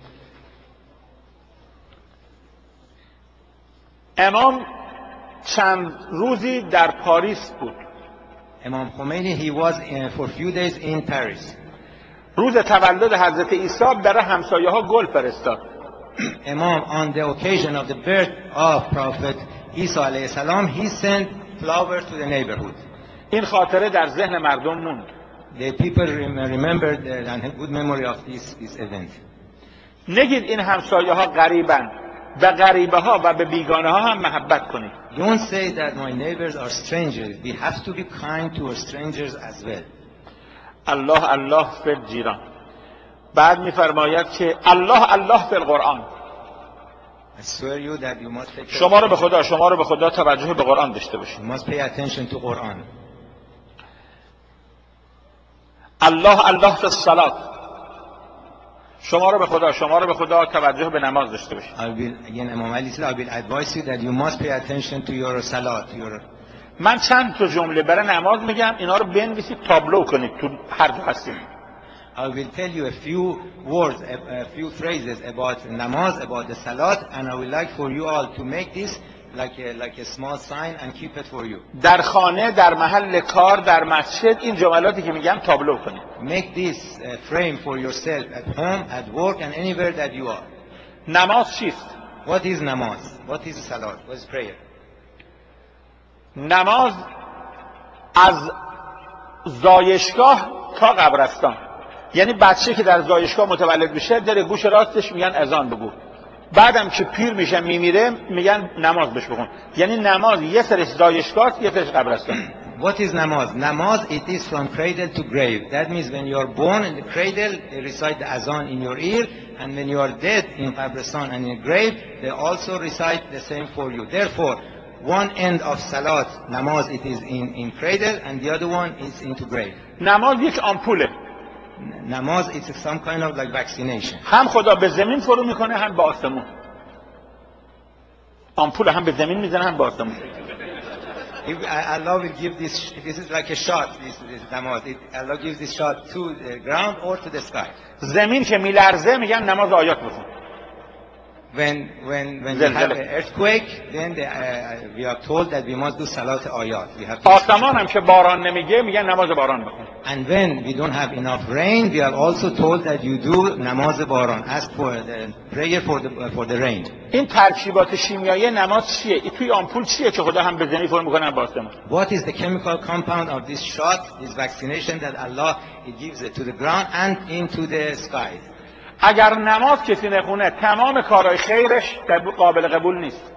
امام چند روزی در پاریس بود. Imam Khomeini, he was for a few days in Paris. روز تولد حضرت عیسی برای همسایه ها گل فرستاد. Imam, on the occasion of the birth of Prophet Isa alayhi salam, he sent flowers to the neighborhood. این خاطره در ذهن مردم موند. The people remembered and had good memory of this event. نگید این همسایه ها غریبن. به غریبه ها و به بیگانه ها هم محبت کنید. Don't say that my neighbors are strangers. We have to be kind to our strangers as well. الله الله فی الجیران. بعد میفرماید که الله الله فی القرآن. I swear you that you must take شما رو به خدا توجه به قرآن داشته باشید. You must pay attention to Quran. الله الله فی الصلاة. شما رو به خدا توجه به نماز داشته باشید. Again, Imam Ali said, I will advise you that you must pay attention to your salat. من چند تا جمله برای نماز میگم، اینا رو بنویسید تابلو کنید تو هر جا هستید. I will tell you a few words, a few phrases about namaz, about the salat, and I would like for you all to make this like a small sign and keep it for you. در خانه، در محل کار، در مسجد این جملاتی که میگم تابلو کنید. Make this frame for yourself at home, at work, and anywhere that you are. نماز چیست؟ What is namaz? What is salat? What is prayer? نماز از زایشگاه تا قبرستان. یعنی بچه که در زایشگاه متولد میشه در گوش راستش میگن اذان بگو، بعدم که پیر میشه میمیره میگن نماز بهش بخون. یعنی نماز یه سرش زایشگاه است، یه سرش قبرستان. What is namaz? Namaz, it is from cradle to grave. That means when you are born in the cradle, they recite the azan in your ear, and when you are dead in qabristan and in the grave, they also recite the same for you. Therefore, one end of salat, namaz, it is in cradle, and the other one is into grave. نماز یک آمپوله. Namaz is some kind of like vaccination. هم خدا به زمین فرو میکنه هم به آسمون. آمپول هم به زمین میزنه هم به آسمون. Allah will give this is like a shot, this namaz. Allah gives this shot to the ground or to the sky. زمین که میلرزه میگن نماز آیات بخون. When we have an earthquake, then we are told that we must do salat ayat. We have to آسمان هم که باران نمیگه میگن نماز باران بخون. And when we don't have enough rain, we are also told that you do namaz baran. Ask for the prayer for the rain. این ترکیبات شیمیایی نماز چیه؟ این توی آمپول چیه که خدا هم به زمین فرو میکنه با آسمان؟ What is the chemical compound of this shot, this vaccination that Allah gives it to the ground and into the sky? اگر نماز کسی نخونه تمام کارهای خیرش قابل قبول نیست.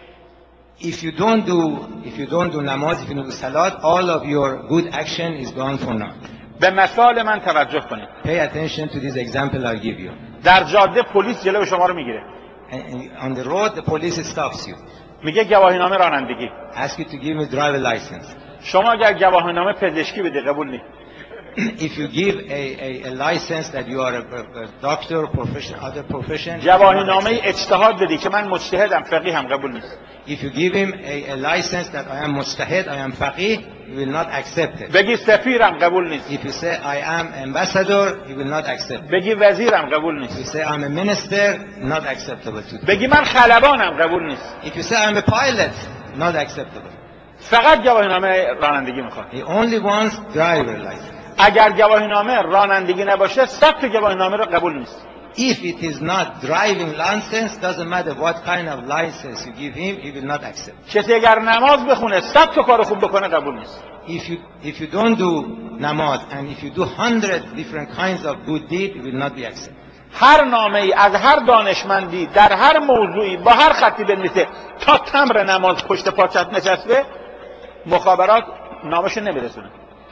If you don't do namaz, if you don't do salat, all of your good action is gone for naught. به مثال من توجه کنید. Pay attention to this example I'll give you. در جاده پلیس جلوی شما رو میگیره. On the road, the police stops you. میگه گواهینامه رانندگی. Ask you to give me driver license. شما اگر گواهینامه پزشکی بدی قبول نیست. If you give a license that you are a doctor, profession, other profession. گواهینامه اجتهاد بدی که من مجتهدم فقیهم قبول نیست. If you give him a license that I am mujtahid, I am faqih, he will not accept it. بگی سفیرم قبول نیست. If you say I am ambassador, he will not accept it. بگی وزیرم قبول If you نیست. say I'm a minister, not acceptable to you. بگی من خلبانم قبول نیست. If you say I'm a pilot, not acceptable. فقط گواهینامه رانندگی میخواد. He only wants driver license. اگر گواهینامه رانندگی نباشه 100 تا گواهینامه رو قبول نیست. If it is not driving license, doesn't matter what kind of license you give him, he will not accept. کسی اگر نماز بخونه 100 تا کار خوب بکنه قبول نیست. If you don't do namaz and if you do 100 different kinds of good deed, it will not be accepted. هر نامه‌ای از هر دانشمندی در هر موضوعی با هر خطی بنویسه تا تمر نماز پشت پاچت نشسته مخابرات نامشو نمیرسونه.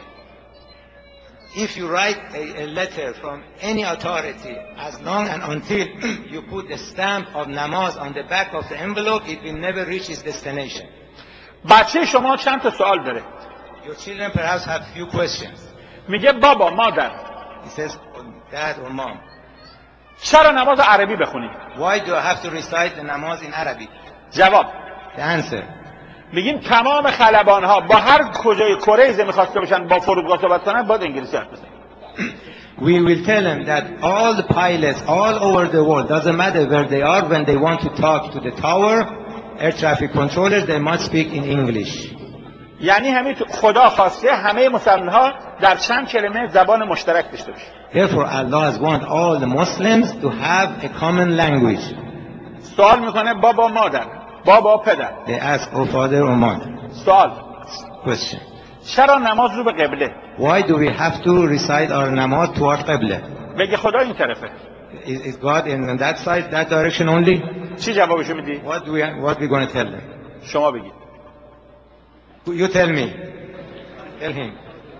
If you write a letter from any authority, as long and until you put the stamp of namaz on the back of the envelope, it will never reach its destination. بچه شما چند تا سوال داره. Your children perhaps have few questions. میگه بابا مادر He says, Dad or Mom, چرا نماز عربی بخونیم؟ Why do I have to recite the namaz in Arabic? جواب The answer. میگیم تمام خلبان ها با هر کجای کره زمین خواسته باشن با فرودگاه صحبت کنن باید انگلیسی حرف بزنن. We will tell them that all the pilots all over the world, doesn't matter where they are, when they want to talk to the tower, air traffic controllers, they must speak in English. یعنی همین خدا خواسته همه مسلمان ها در چند کلمه زبان مشترک داشته باشن. Therefore, Allah has want all the Muslims to have a common language. سوال میکنه بابا مادر، بابا پدر. They ask, oh father or mother. سوال Question. چرا نماز رو به قبله؟ Why do we have to recite our namaz toward Qibla? بگه خدا این طرفه. Is God in that side, that direction only? چی جوابشو میدی؟ What we going to tell them? شما بگید. You tell me. Tell him.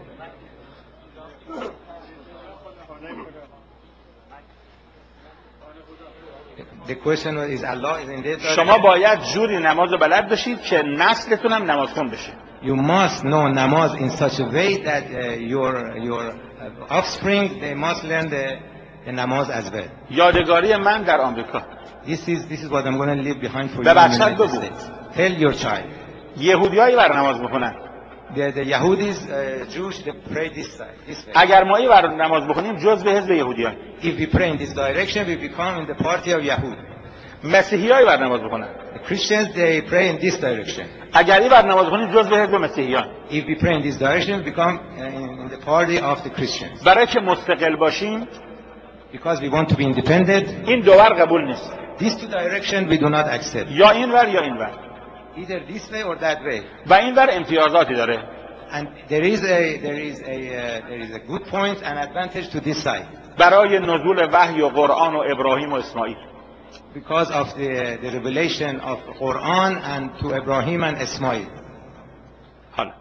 The question is Allah is in that شما direction? باید جوری نماز رو بلد باشید که نسلتون هم نمازخون بشه. You must know namaz in such a way that your offspring, they must learn the namaz as well. یادگاری من در آمریکا. This is what I'm going to leave behind for you به in the بچه‌ت United بگو. States. Tell your child. یهودیایی بر نماز میخونن. The Yahudis, Jews, they pray this side, this way. اگر ما بر نماز بخونیم جزء حزب یهودیان. If we pray in this direction, we become in the party of Yahud. مسیحیایی بر نماز بخونن. The Christians, they pray in this direction. اگر بر نماز بخونیم جزء حزب مسیحیان. If we pray in this direction, we become in the party of the Christians. برای که مستقل باشیم Because we want to be independent, این دوور قبول نیست. these two directions we do not accept. یا اینور یا اینور. Either this way or that way. و اینور امتیازاتی داره. And there is a good point and advantage to this side. برای نزول وحی و قرآن و ابراهیم و اسماعیل. Because of the revelation of Quran and to Ibrahim and Ismail. حالا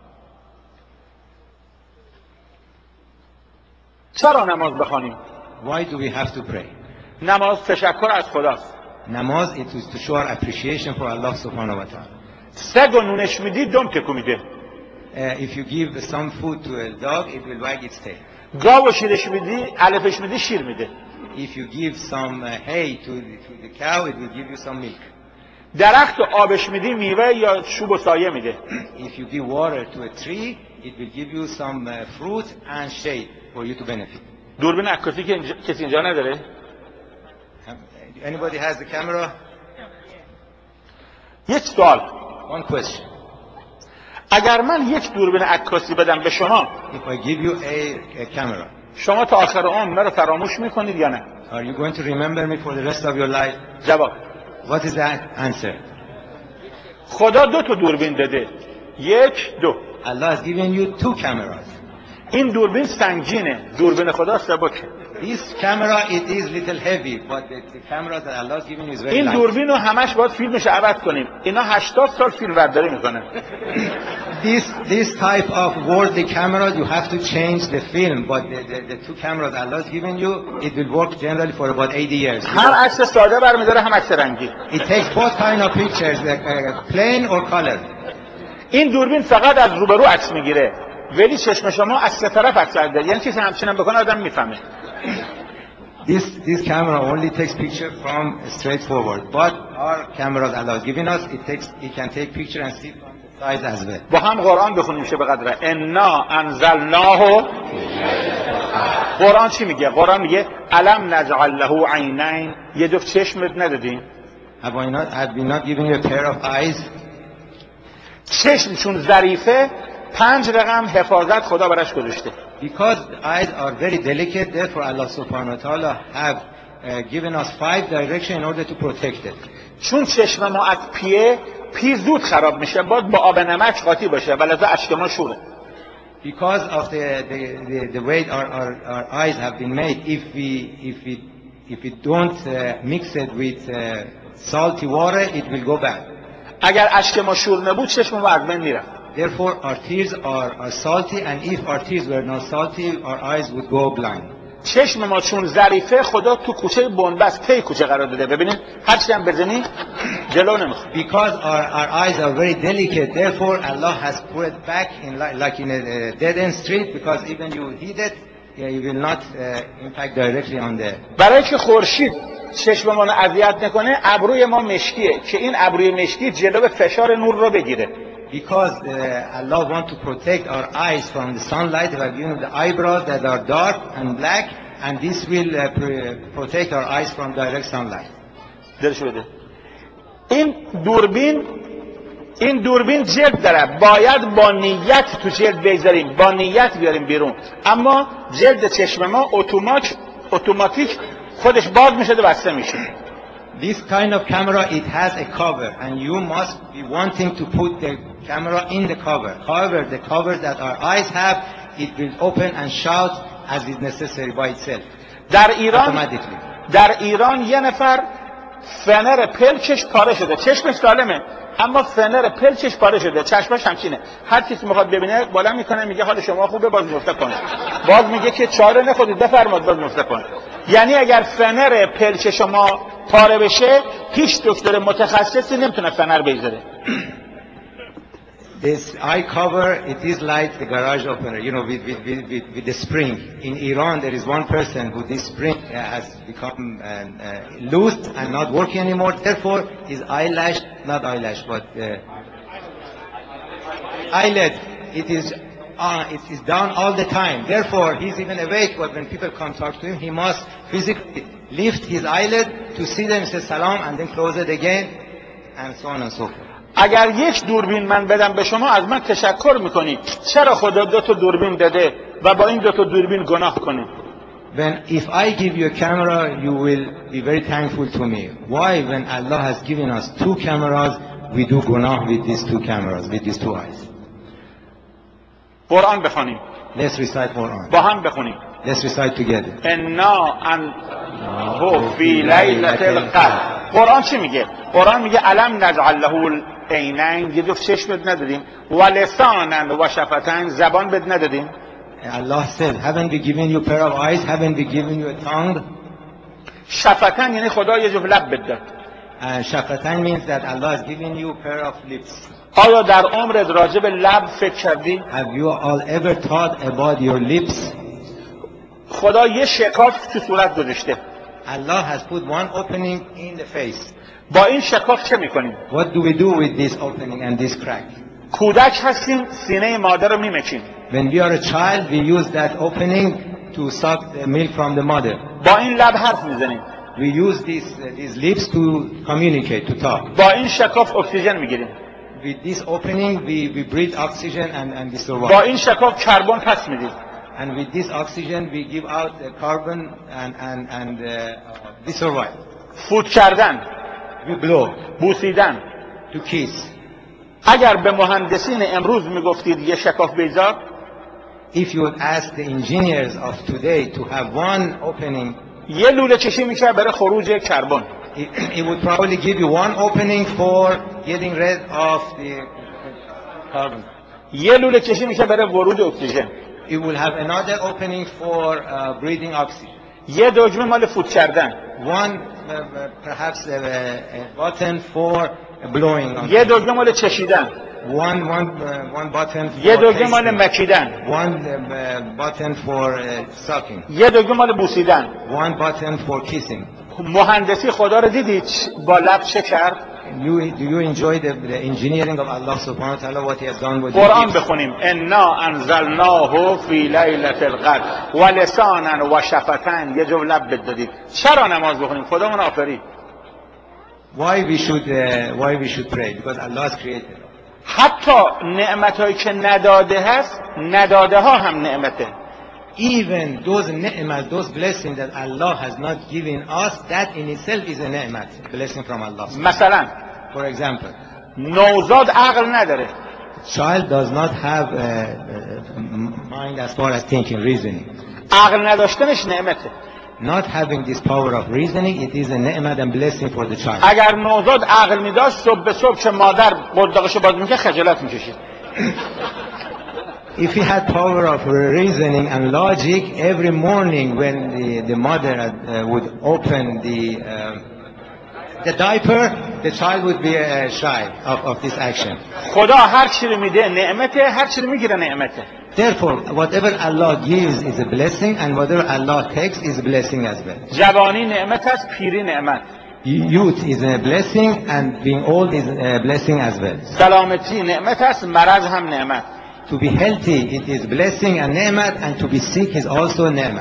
چرا نماز بخوانیم؟ Why do we have to pray? نماز تشکر از خداست. Namaz, it is to show our appreciation for Allah subhanahu wa ta'ala. سگ و نونش میدی دم تکون میده. If you give some food to a dog, it will wag its tail. گاو و شیرش میدی علفش میدی شیر میده. If you give some hay to the cow, it will give you some milk. درخت و آبش میدی میوه یا چوب و سایه میده. If you give water to a tree, it will give you some fruit and shade for you to benefit. دوربین عکاسی که کسی اینجا نداره؟ Anybody has the camera? یک سوال. One question. اگر من یک دوربین عکاسی بدم به شما، If I give you a camera, شما تا آخر عمر مرا فراموش میکنید یا نه؟ are you going to remember me for the rest of your life? جواب. What is that answer? خدا 2 تا دوربین داده. 1 2. Allah has given you 2 cameras. این دوربین سنگینه، دوربین خدا سبکه. This camera, it is little heavy, but the camera that Allah has given you is very این light. دوربین رو همش باید فیلمش عوض کنیم. اینا 80 سال فیلم برداری میکنن. This type of worldly cameras, you have to change the film, but the 2 cameras Allah has given you, it will work generally for about 80 years. هم عکس ساده برمیداره هم عکس رنگی. It takes both kind of pictures, plain or color. این دوربین فقط از روبرو عکس میگیره. ولی چشم شما از سه طرف عکس داره. یعنی چیزی همچنان بکنه آدم میفهمه. This camera only takes picture from straight forward, but our cameras Allah has given us, it can take picture and see from the side as well. با هم قرآن بخونیم میشه به قدر انا انزلناه. قرآن چی میگه؟ قرآن میگه الم نجعل له عینین. یه جفت چشمت ندادیم؟ Have we not given you a pair of eyes? چشم چون ظریفه 5 رقم حفاظت خدا براش گذاشته. Because eyes are very delicate, therefore Allah subhanahu wa ta'ala have given us 5 directions in order to protect it. چون چشم ما از پی زود خراب میشه، باید با آب نمک قاطی باشه، ولذا اشک ما شوره. Because of the way our eyes have been made, if we don't mix it with salty water, it will go bad. اگر اشک ما شور نبود چشم ما از بین میره. Therefore, our tears are salty, and if our tears were not salty, our eyes would go blind. چشم ما چون ظریفه خدا تو کوچه بنبست تی کوچه قرار داده. ببینید هر چی هم بزنی جلو نمیخوره. Because our eyes are very delicate, therefore Allah has put it back in like in a dead end street, because even you hit it, Yeah, it will not impact directly on the. برای که خورشید چشم ما رو اذیت نکنه ابروی ما مشکیه که این ابروی مشکی جلو فشار نور رو بگیره. Because Allah want to protect our eyes from the sunlight, we have given the eyebrows that are dark and black, and this will protect our eyes from direct sunlight. درش بده. این دوربین جلد داره، باید با نیت تو جلد بگذاریم، با نیت بیاریم بیرون، اما جلد چشم ما اتوماتیک خودش باز میشه و بسته میشه. This kind of camera, it has a cover, and you must be wanting to put the camera in the cover. However, the cover that our eyes have, it will open and shut as is necessary by itself. در ایران یه نفر فنر پلکش پاره شده، چشمش سالمه اما فنر پلکش پاره شده، چشمش همچینه، هر کسی میخواد ببینه بالا میکنه میگه حال شما خوبه باز نفته کن، باز میگه که چاره نخودید بفرمایید باز نفته کن. یعنی اگر فنر پلک شما پاره بشه هیچ دکتر متخصصی نمیتونه فنر بذاره. This eye cover, it is like the garage opener, you know, with the spring. In Iran, there is one person who this spring has become loose and not working anymore. Therefore, his eyelash, not eyelash, but eyelid, it is down all the time. Therefore, he's even awake, but when people come talk to him, he must physically lift his eyelid to see them, say salam, and then close it again, and so on and so forth. اگر یک دوربین من بدم به شما از من تشکر میکنید، چرا خدا 2 تا دوربین داده و با این 2 تا دوربین گناه کنید؟ If I give you a camera, you will be very thankful to me. Why, when Allah has given us 2 cameras, we do gunah with these 2 cameras, with these 2 eyes? قرآن بخونیم. Let's recite Quran. با هم بخونیم. Let's recite together. انا انه فی لیلة القدر. قرآن چی میگه؟ قرآن میگه الم نجعل له العینین، یه جفت چشم بد ندادیم، و لسانا و شفتین، زبان بد ندادیم. Allah said, haven't we given you a pair of eyes? Haven't we given you a tongue? شفتین یعنی خدا یه جفت لب بد داد. Shafatan means that Allah has given you a pair of lips. آیا در عمرت راجع به لب فکر کردی؟ Have you all ever thought about your lips? خدا یه شکاف تو صورت گذاشته. Allah has put one opening in the face. با این شکاف چه میکنیم؟ What do we do with this opening and this crack? کودک هستیم، سینه مادر رو میمچیم. When we are a child, we use that opening to suck the milk from the mother. با این لب حرف میزنیم. We use these lips to communicate, to talk. با این شکاف اکسیژن میگیریم. With this opening, we breathe oxygen and we survive. با این شکاف کربن پس میدیم. And with this oxygen, we give out the carbon and we survive. فوت کردن، We blow, بوسیدن. to kiss. اگر به مهندسین امروز میگفتید یه شکاف بذار، If you would ask the engineers of today to have one opening, یه لوله کشی میشه برای خروج کربن. it would probably give you one opening for getting rid of the carbon. یه لوله کشی میشه برای ورود اکسیژن. It will have another opening for breathing oxygen. یه دکمه مال فوت کردن. One perhaps a button for blowing on. یه دکمه مال چشیدن. One button for یه دکمه مال tasting. مکیدن. One button for sucking. یه دکمه مال بوسیدن. One button for kissing. مهندسی خدا رو دیدید با لب چه کرد؟ Do you enjoy the engineering of Allah subhanahu wa ta'ala, what he has done with the قرآن lips? بخونیم انا انزلناه فی لیلة القدر و لسانا و شفتین، یه جو لب بدادید. چرا نماز بخونیم؟ خدا من آفرید. Why we should pray? Because Allah has created. حتی نعمتهایی که نداده هست، نداده ها هم نعمته. Even those ni'mat, those blessings that Allah has not given us, that in itself is a ni'mat, blessing from Allah. مثلا For example, نوزاد عقل نداره. child does not have a mind as far as thinking, reasoning. عقل نداشتنش نعمته. Not having this power of reasoning, it is a ni'mat and blessing for the child. اگر نوزاد عقل میداشت صبح به صبح که مادر قدقشو باز میکنه خجالت میکشید. If he had power of reasoning and logic, every morning when the mother would open the the diaper, the child would be shy of this action. خدا هر چی رو میده نعمته، هر چی رو میگیره نعمته. Therefore, whatever Allah gives is a blessing, and whatever Allah takes is a blessing as well. جوانی نعمت است، پیری نعمت. Youth is a blessing, and being old is a blessing as well. سلامتی نعمت است، مرض هم نعمت. To be healthy, it is blessing and ni'mat, and to be sick is also a ni'mat.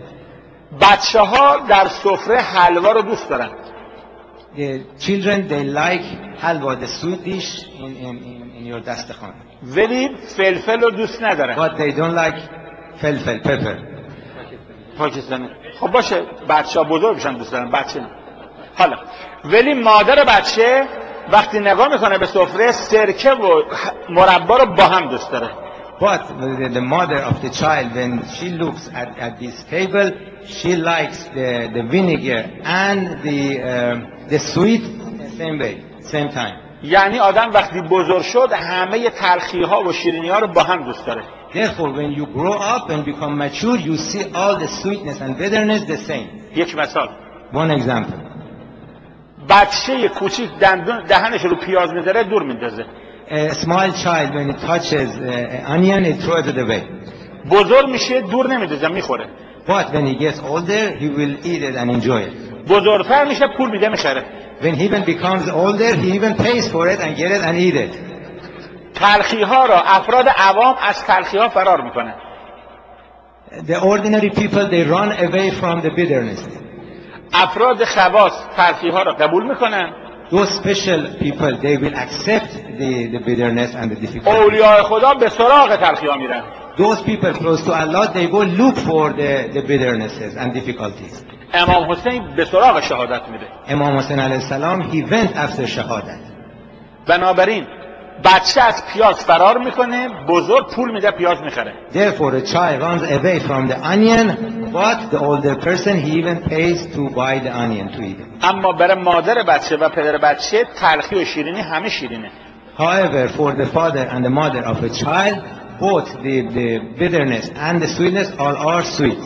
بچه ها در سفره حلوا رو دوست دارن. The children, they like halwa, the sweet dish in your dastakhan. ولی فلفل رو دوست ندارن. But they don't like felfel, pepper. پاکستانی. خب باشه، بچه ها بزرگشن دوست دارن، بچه نه. حالا ولی مادر بچه وقتی نگاه میکنه به سفره سرکه و مربا رو با هم دوست داره. But the mother of the child, when she looks at this table, she likes the vinegar and the sweet same way, same time. یعنی آدم وقتی بزرگ شد همه تلخی ها و شیرینی ها رو با هم دوست داره. Therefore, when you grow up and become mature, you see all the sweetness and bitterness the same. یک مثال. One example. بچه کوچیک دهنش رو پیاز میذاره دور میندازه. A small child, when it touches onion, it throws it away. بزرگ میشه دور نمیندازه، میخوره. But when he gets older, he will eat it and enjoy it. بزرگتر میشه پول میده میخره. When he even becomes older, he even pays for it and get it and eat it. تلخی ها را افراد عوام از تلخی ها فرار میکنن. The ordinary people, they run away from the bitterness. افراد خواص تلخی ها را قبول میکنن. Those special people, they will accept the bitterness and the difficulty. اولیاء خدا به سراغ تلخی ها میرن. Those people close to Allah, they go look for the bitternesses and difficulties. امام حسین به سراغ شهادت میره. Imam Hussain alayhi salam, he went after shahadat. بنابراین بچه از پیاز فرار میکنه، بزرگ پول میده پیاز میخره. Therefore, a child runs away from the onion, but the older person, he even pays to buy the onion to eat it. اما برای مادر بچه و پدر بچه تلخی و شیرینی همه شیرینه. However, for the father and the mother of a child, both the bitterness and the sweetness all are sweet.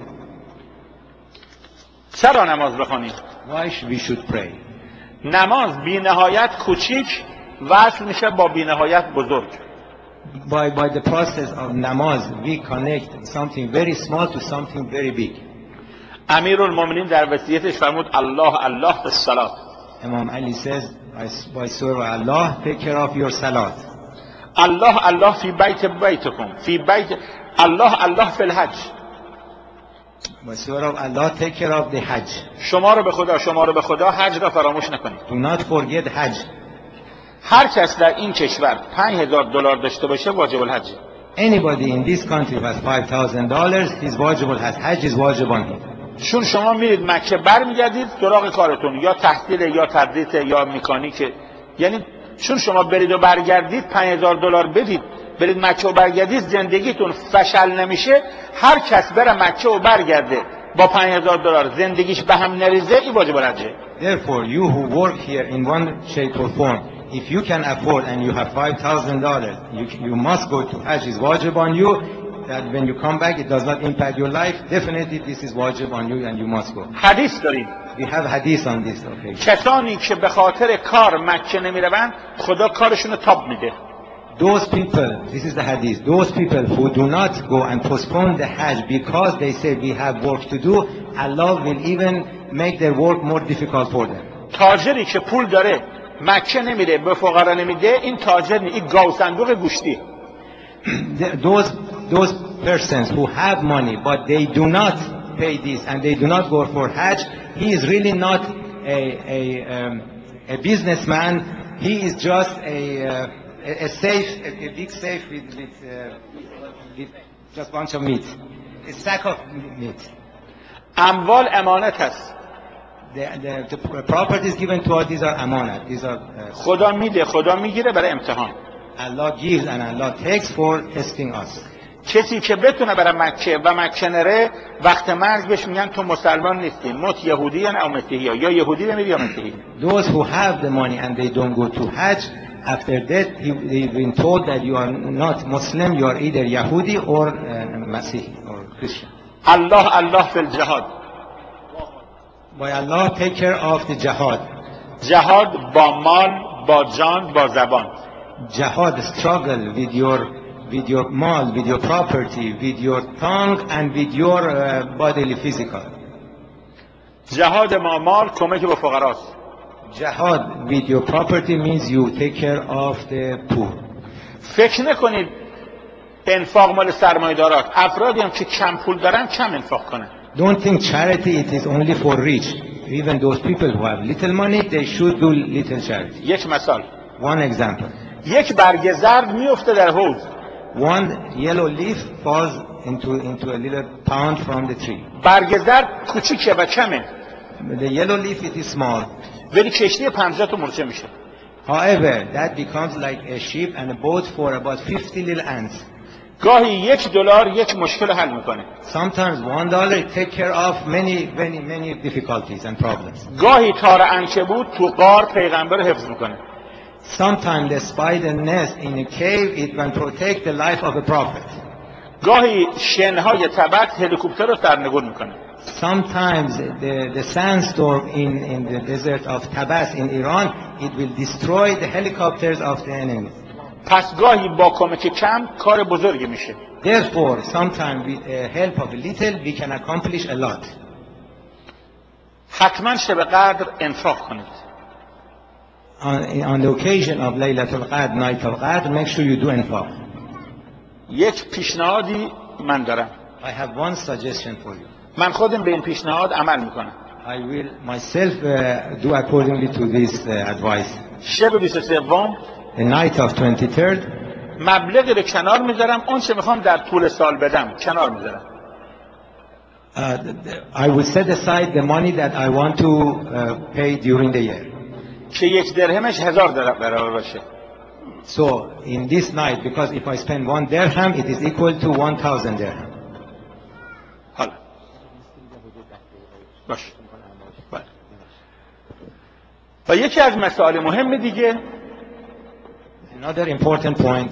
چرا نماز بخونیم؟ Why we should pray? نماز بی نهایت کوچیک وصل میشه با بی نهایت بزرگ. By the process of namaz, we connect something very small to something very big. امیرالمومنین در وصیتش فرمود الله الله فی الصلاة. Imam Ali says, by surah Allah, take care of your salat. الله الله فی بیتکم فی بیت الله الله فی الحج. By surah Allah, take care of the hajj. شما رو به خدا حج را فراموش نکنید. Do not forget hajj. هر کس در این کشور $5,000 داشته باشه واجب الحج. Anybody in this country who has $5,000, his wajib has hajj is wajib on him. چون شما میرید مکه برمیگردید سراغ کارتون، یا تحصیل یا تدریس یا مکانیک. یعنی چون شما برید و برگردید $5,000 بدید برید مکه و برگردید زندگیتون فشل نمیشه. هر کس بره مکه و برگرده با $5,000 زندگیش به هم نریزه این واجب الحجه. Therefore, you who work here in one shape or form, if you can afford and you have $5,000, you must go to Hajj. Is wajib on you. That when you come back, it does not impact your life. Definitely, this is wajib on you, and you must go. حدیث داریم. We have hadith on this occasion. کسانی که به خاطر کار مکه نمیروند خدا کارشون رو تاب میده. Those people, this is the hadith. Those people who do not go and postpone the Hajj because they say we have work to do, Allah will even make their work more difficult for them. تاجری که پول داره مکه نمیره به فقرا نمیده این تاجر این گاو صندوق گوشتی. Those persons who have money but they do not pay this and they do not go for Hajj, he is really not a businessman. He is just a safe, a big safe with just bunch of meat, a sack of meat. اموال امانت است. The properties given to us, these are amanat. These are خدا میده خدا میگیره برای امتحان. Allah gives and Allah takes for testing us. کسی که بتونه برای مکه و مکه نره وقت مرگ بهش میگن تو مسلمان نیستی، مت یهودی یا مسیحی، یا یهودی بمیری یا مسیحی. Those who have the money and they don't go to Hajj, after that they've been told that you are not Muslim, you are either Yahudi or Masihi or Christian. الله الله فی الجهاد. By Allah, take care of the jihad. جهاد با مال، با جان، با زبان. Jihad, struggle with your mal, with your property, with your tongue, and with your bodily physical. جهاد ما مال کمک به فقراست. Jihad with your property means you take care of the poor. فکر نکنید انفاق مال سرمایه‌دارات. افرادی هم که کم پول دارن کم انفاق کنن. Don't think charity it is only for rich. Even those people who have little money, they should do little charity. یک مثال. One example. یک برگ زرد میفته در حوض. One yellow leaf falls into a little pond from the tree. برگ زرد کوچیکه و کمه. The yellow leaf it is small. ولی کشتی 50 تا مورچه میشه. However, that becomes like a ship and a boat for about 50 little ants. گاهی $1 یک مشکل حل میکنه. Sometimes $1 take care of many difficulties and problems. گاهی تار عنکبوت تو غار پیغمبر رو حفظ میکنه. Sometimes the spider nest in a cave it can protect the life of a prophet. گاهی شنهای تبت هلیکوپتر رو سرنگون میکنه. Sometimes the sandstorm in the desert of Tabas in Iran it will destroy the helicopters of the enemy. پس گاهی با کمک کم کار بزرگی میشه. Therefore, sometimes with the help of a little we can accomplish a lot. حتما شب قدر انفاق کنید. On the occasion of Laylatul Qadr, night of Qadr, make sure you do infaq. یک پیشنهادی من دارم. I have one suggestion for you. من خودم به این پیشنهاد عمل میکنم. I will myself do accordingly to this advice. شب 23 The night of 23rd, مبلغی رو کنار میذارم، اون چه میخوام در طول سال بدم کنار میذارم. I will set aside the money that I want to pay during the year. که یک درهمش 1000 برابر باشه. So in this night, because if I spend 1 dirham, it is equal to 1000 dirham. حالا باش. بله. و یکی از مسائل مهم دیگه Another important point.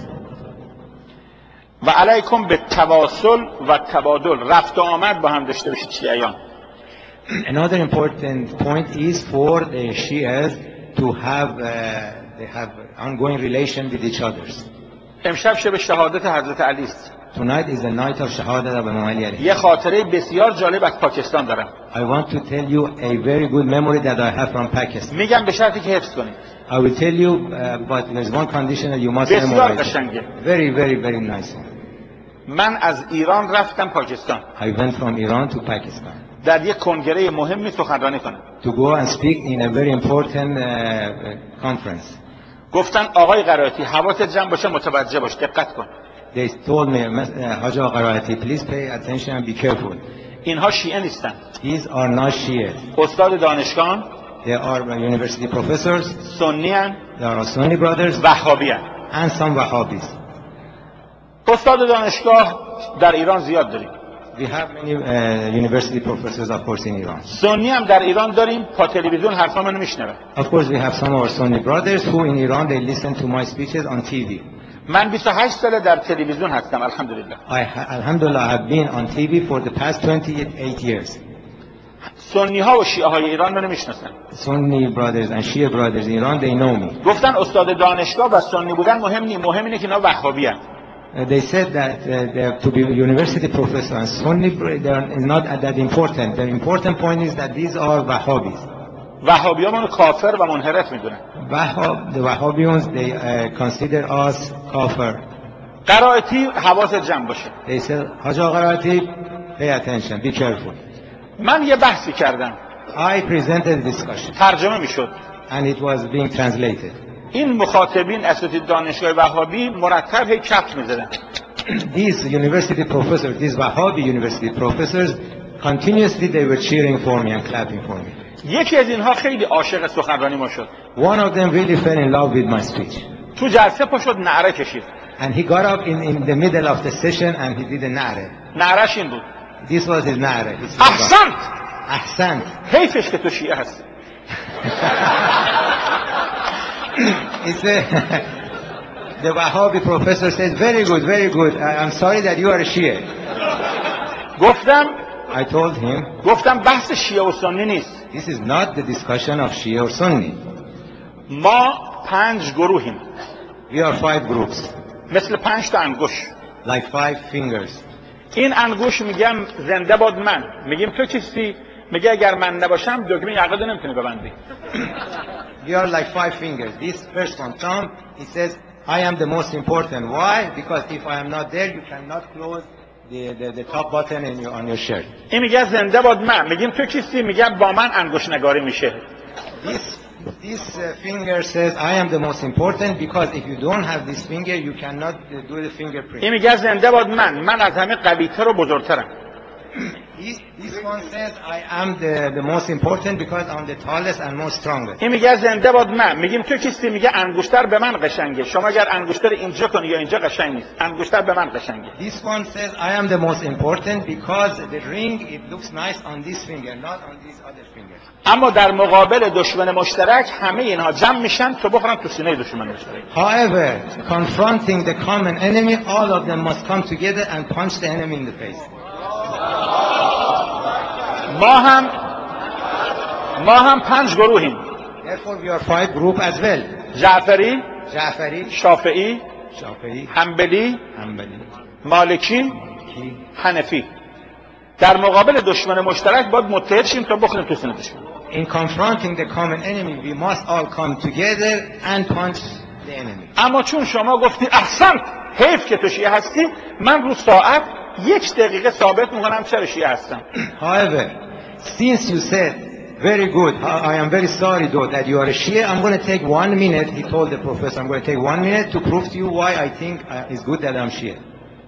و علیکم به تواصل و تبادل، رفت و آمد با هم داشته باشید شیعیان. Another important point is for the Shias to have ongoing relation with each others. امشب شب شهادت حضرت علی است. Tonight is the night of Shahadat of Imam Ali alayhi. یه خاطره بسیار جالب از پاکستان دارم. I want to tell you a very good memory that I have from Pakistan. میگم به شرطی که حفظ کنید. I will tell you, but there's one condition that you must بسیار memorize. قشنگه. Very nice. من از ایران رفتم پاکستان. I went from Iran to Pakistan در یک کنگره مهمی سخنرانی کنم. to go and speak in a very important conference. گفتن آقای قرائتی حواست جمع باشه، متوجه باش، دقت کن. They told me, Haja Qarati, please pay attention and be careful. اینها شیعه نیستن. These are not Shias. استاد دانشگاه، They are university professors. سنی ان، They are Sunni brothers وهابی ان. and some Wahhabis. استاد دانشگاه در ایران زیاد داریم. We have many university professors, of course, in Iran. سنی هم در ایران داریم، پا تلویزیون حرفامونو میشنوه. Of course, we have some of our Sunni brothers who in Iran they listen to my speeches on TV. من 28 سال در تلویزیون هستم الحمدلله. Alhamdulillah, I have been on TV for the past 28 years. سنی ها و شیعه های ایران منو میشناسن. Sunni brothers and Shia brothers in Iran, they know me. گفتن استاد دانشگاه و سنی بودن مهم نیست، مهم اینه که اینا وهابی ان. They said that to be a university professor and Sunni is not that important. The important point is that these are Wahhabis. وهابی‌ها منو کافر و منحرف میدونن. The Wahhabians, they consider us kafir. قرائتی حواست جمع باشه. They said, Haja Qarati, pay attention, be careful. من یه بحثی کردم. I presented a discussion ترجمه میشد. and it was being translated. این مخاطبین اساتید دانشگاه وهابی مرتب هی کفت میزدن. These university professors, these Wahhabi university professors, continuously they were cheering for me and clapping for me. یکی از اینها خیلی عاشق سخنرانی ما شد. One of them really fell in love with my speech. تو جلسه پا شد نعره کشید. And he got up in the middle of the session and he did a na'ra. نعرهش این بود. This was his na'ra. He said, احسنت. Ahsant. حیفش که تو شیعه هستی. He said, the Wahhabi professor said, very good, very good. I'm sorry that you are a Shia. I told him بحث شیعه و سنی نیست. This is not the discussion of Shia or Sunni. ما 5 گروهیم، We are 5 groups, مثل 5 تا انگشت. like 5 fingers. این انگشت میگم زنده باد من، میگیم تو چیستی؟ میگه اگر من نباشم دکمه یقه‌تو نمیتونی ببندی. We are like 5 fingers. This first one, Tom, he says, I am the most important. Why? Because if I am not there, you cannot close the top button on your shirt. این میگه زنده باد من، میگیم تو چیستی؟ میگه با من انگشت نگاری میشه. This finger says, I am the most important because if you don't have this finger, you cannot do the fingerprint. این میگه زنده باد من از همه قوی‌تر و بزرگترم. This one says, I am the most important because I'm the tallest and most strongest. این میگه زنده باد من، میگیم تو چیستی؟ میگه انگشتر به من قشنگه. شما اگر انگشتر اینجا کنی یا اینجا قشنگ نیست، انگشتر به من قشنگه. This one says, I am the most important because the ring, it looks nice on this finger, not on these other fingers. اما در مقابل دشمن مشترک همه اینها جمع میشن تو بخورن تو سینه دشمن مشترک. However, confronting the common enemy, all of them must come together and punch the enemy in the face. ما هم 5 گروهیم. Therefore, we are 5 group as well. جعفری، Ja'fari, شافعی، Shafi'i, حنبلی، Hanbali, مالکی، Maliki. حنفی. در مقابل دشمن مشترک باید متحد شیم تا بخوریم تو سینه دشمن. In confronting the common enemy, we must all come together and punch the enemy. اما چون شما گفتی احسنت، حیف که تو شیعه هستی، من رو ساعت 1 دقیقه ثابت میکنم چرا شیعه هستم. However, since you said, very good, I am very sorry though that you are a Shia, I'm going to take 1 minute, he told the professor, I'm going to take 1 minute to prove to you why I think it's good that I'm Shia.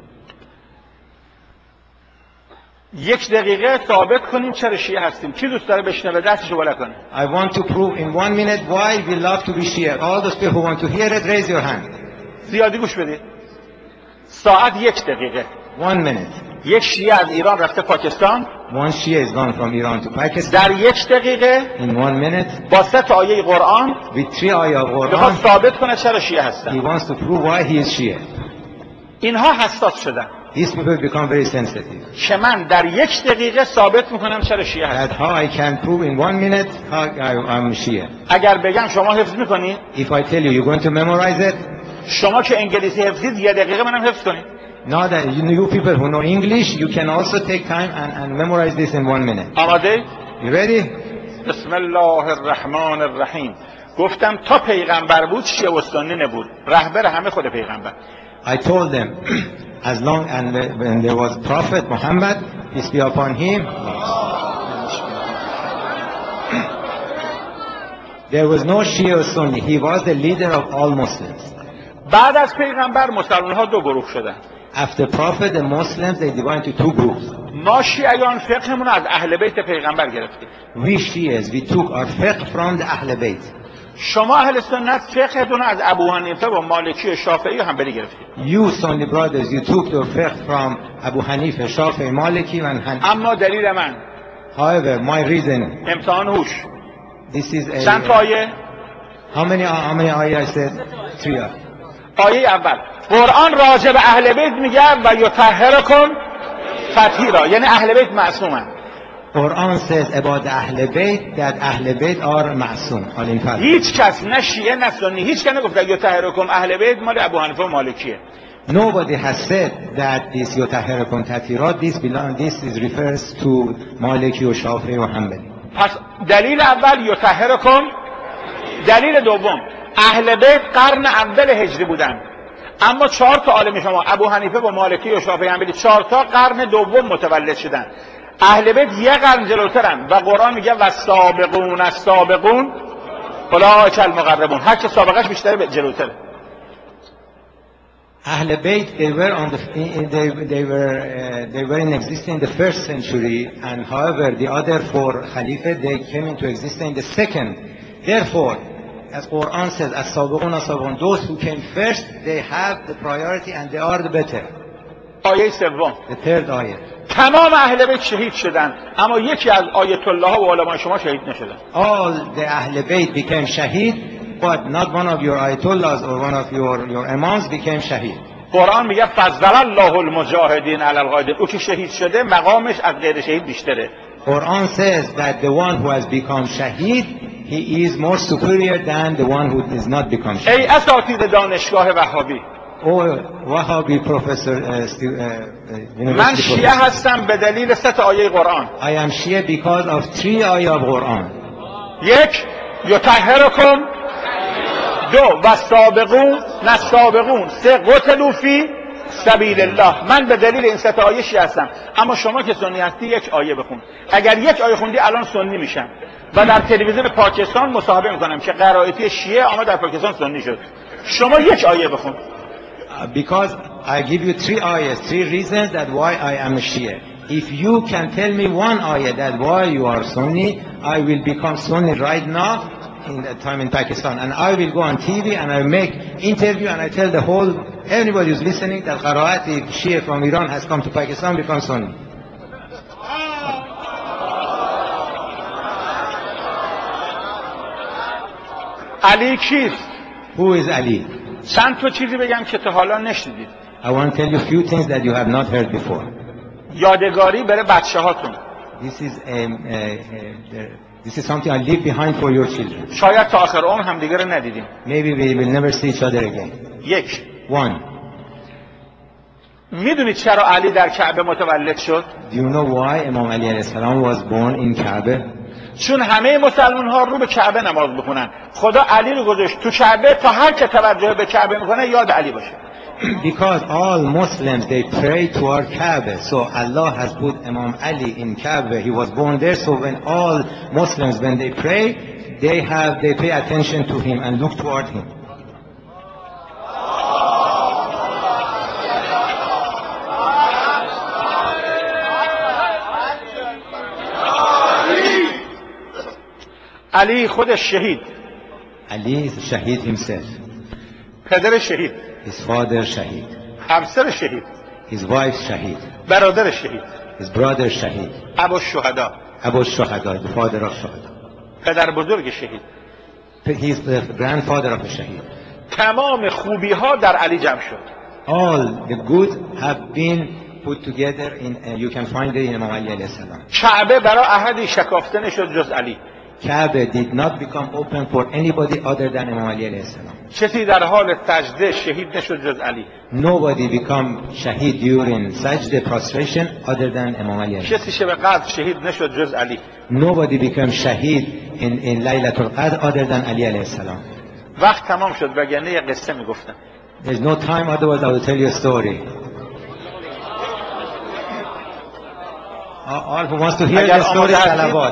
1 دقیقه ثابت کنیم چرا شیعه هستیم. کی دوست داره بشنوه دستشو بالا کنه؟ I want to prove in 1 minute why we love to be Shia. All those people who want to hear it, raise your hand. زیادی گوش بدید. ساعت 1 دقیقه. 1 minute. یک شیعه از ایران رفته پاکستان. One Shia is gone from Iran to Pakistan. در 1 دقیقه In 1 minute, با 3 آیه قرآن with 3 ayah of بخواد Quran, ثابت کنه چرا شیعه he هستن. wants to prove why he is Shia. اینها حساس شدن These people become very sensitive. که من در 1 دقیقه ثابت میکنم چرا شیعه هستم. That how I can prove in 1 minute how I'm Shia. اگر بگم شما حفظ میکنید، If I tell you, you're going to memorize it. شما که انگلیسی حفظید 1 دقیقه منم حفظ کنید. Now that you people who know English, you can also take time and memorize this in 1 minute. آماده؟ You ready? بسم الله الرحمن الرحیم. گفتم تا پیغمبر بود شیعه و سنی نبود، رهبر همه خود پیغمبر. I told them, as long and when there was Prophet Muhammad, peace be upon him, there was no Shia or Sunni. He was the leader of all Muslims. بعد از پیغمبر مسلمان ها 2 گروه شدن. After Prophet, the Muslims, they divided into 2 groups. ما شیعیان فقهمون از اهل بیت پیغمبر گرفتیم. We Shias, we took our fiqh from the Ahl Bayt. شما اهل سنت فقهتون از ابو حنیفه و مالکی و شافعی و حنبلی گرفتید. You Sunni brothers, you took your fiqh from Abu Hanifa, Shafi'i, Maliki and Hanafi. اما دلیل من However, my reason, امتحان هوش. this is a... چند تا آیه؟ How many ayah I said? 3 ayah. آیه اول قرآن راجع به اهل بیت میگه و یطهرکم تطهیرا، یعنی اهل بیت معصومن. Quran says about the Ahl Bayt that Ahl Bayt are ma'soom, all infallible. هیچ کس نه شیعه نه سنی هیچ کس نگفت یطهرکم اهل بیت مال ابو حنیفه و مالکیه. Nobody has said that this yutahhirakum tatirat, this is refers to Maliki or Shafi'i or Hanbali. پس دلیل اول یطهرکم. دلیل دوم اهل بیت قرن اول هجری بودن، اما 4 تا عالم شما ابو حنیفه و مالکی و شافعی حنبلی 4 تا قرن دوم متولد شدن. اهل بیت 1 قرن جلوترن و قرآن میگه والسابقون السابقون اولئک المقربون، هر که سابقش بیشتره جلوتره. Ahl Bayt, they were in existence in the 1st century, and however the other 4 Khalifa, they came into existence in the 2nd. Therefore, as Quran says, as-sabiqun as-sabiqun, those who came first, they have the priority and they are the better. آیه سوم The 3rd ayah. تمام اهل بیت شهید شدن، اما یکی از آیت الله ها و علمای شما شهید نشدن. All the Ahl Bayt became shaheed, but not one of your ayatollahs or one of your imams became shaheed. قرآن میگه فضل الله المجاهدین علی القاعدین، او که شهید شده مقامش از غیر شهید بیشتره. Quran says that the one who has become shaheed, he is more superior than the one who is not become Shia. ای اساتید دانشگاه وهابی، Oh, Wahhabi professor, من university شیعه professor. هستم به دلیل 3 آیه قرآن. I am Shia because of 3 ayah of Quran. 1 یطهرکم، 2 و سابقون نه سابقون، 3 قتلوا فی سبیل الله. من به دلیل این 3 آیه شیعه هستم. اما شما که سنی هستی 1 آیه بخون. اگر 1 آیه خوندی الان سنی میشم و در تلویزیون پاکستان مصاحبه میکنم که قرائتی شیعه آمد در پاکستان سنی شد. شما 1 آیه بخون. Because I give you 3 ayahs, 3 reasons that why I am a Shia. If you can tell me 1 ayah that why you are Sunni, I will become Sunni right now in the time in Pakistan, and I will go on TV and I make interview and I tell the whole everybody who's listening that Qaraati Shia from Iran has come to Pakistan become Sunni. علی کیست؟ Who is Ali? چند تا چیزی بگم که تا حالا نشنیدید. I want to tell you a few things that you have not heard before. یادگاری برای بچه هاتون. This is something I leave behind for your children. شاید تا آخر عمر هم دیگه رو ندیدیم. Maybe we will never see each other again. 1 1. میدونید چرا علی در کعبه متولد شد؟ Do you know why Imam Ali alayhi salam was born in Kaaba? چون همه مسلمان ها رو به کعبه نماز بخونن. خدا علی رو گذاشت تو کعبه تا هر که توجه به کعبه میکنه یاد علی باشه. Because all Muslims they pray toward Kaaba, so Allah has put Imam Ali in Kaaba. He was born there, so when all Muslims when they pray, they pay attention to him and look toward him. علی خودش شهید، Ali is a shaheed himself. پدر شهید، His father shaheed. همسر شهید، His wife shaheed. برادر شهید، His brother shaheed. ابوالشهدا، Abu Shuhada, the father of Shuhada. پدر بزرگ شهید. He is the grandfather of a shaheed. تمام خوبی ها در علی جمع شد. All the good have been put together in, you can find it in Imam Ali alayhi salam. کعبه برای احدی شکافته نشد جز علی. Kaaba did not become open for anybody other than Imam Ali alayhi salam. کسی در حال سجده شهید نشد جز علی. Nobody become shaheed during sajda prostration other than Imam Ali alayhi salam. کسی شب قدر شهید نشد جز علی. Nobody became shaheed in Laylatul Qadr other than Ali alayhi salam. وقت تمام شد وگرنه یه قصه میگفتم. There's no time, otherwise I will tell you a story. All who wants to hear the story, salavat.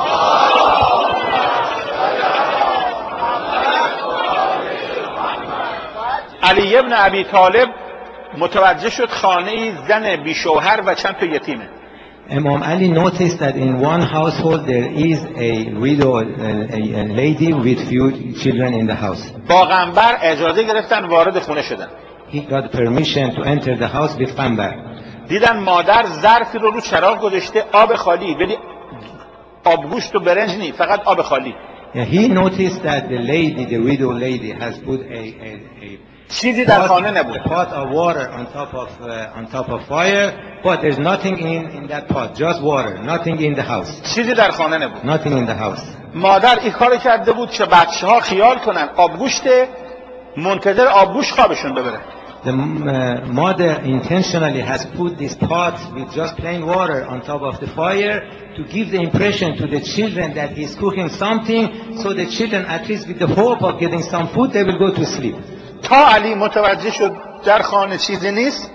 علی ابن ابی طالب متوجه شد خانه زن بی شوهر و چند تا یتیمه. Imam Ali noticed that in one household there is a widow, a lady with few children in the house. با قنبر اجازه گرفتن وارد خونه شدن. He got permission to enter the house with Qambar. دیدن مادر ظرفی رو چراغ گذاشته آب خالی، ولی آبگوشت و برنج نی، فقط آب خالی. He noticed that the lady, the widow lady, has put a چیزی در خانه نبود. pot of water on top of fire, but there's nothing in that pot, just water, nothing in the house. چیزی در خانه نبود. Nothing in the house. مادر این کارو کرده بود که بچه‌ها خیال کنن آبگوشت، منتظر آبگوشت خوابشون ببره. The mother intentionally has put this pot with just plain water on top of the fire to give the impression to the children that he's cooking something, so the children, at least with the hope of getting some food, they will go to sleep. تا علی متوجه شد در خانه چیزی نیست،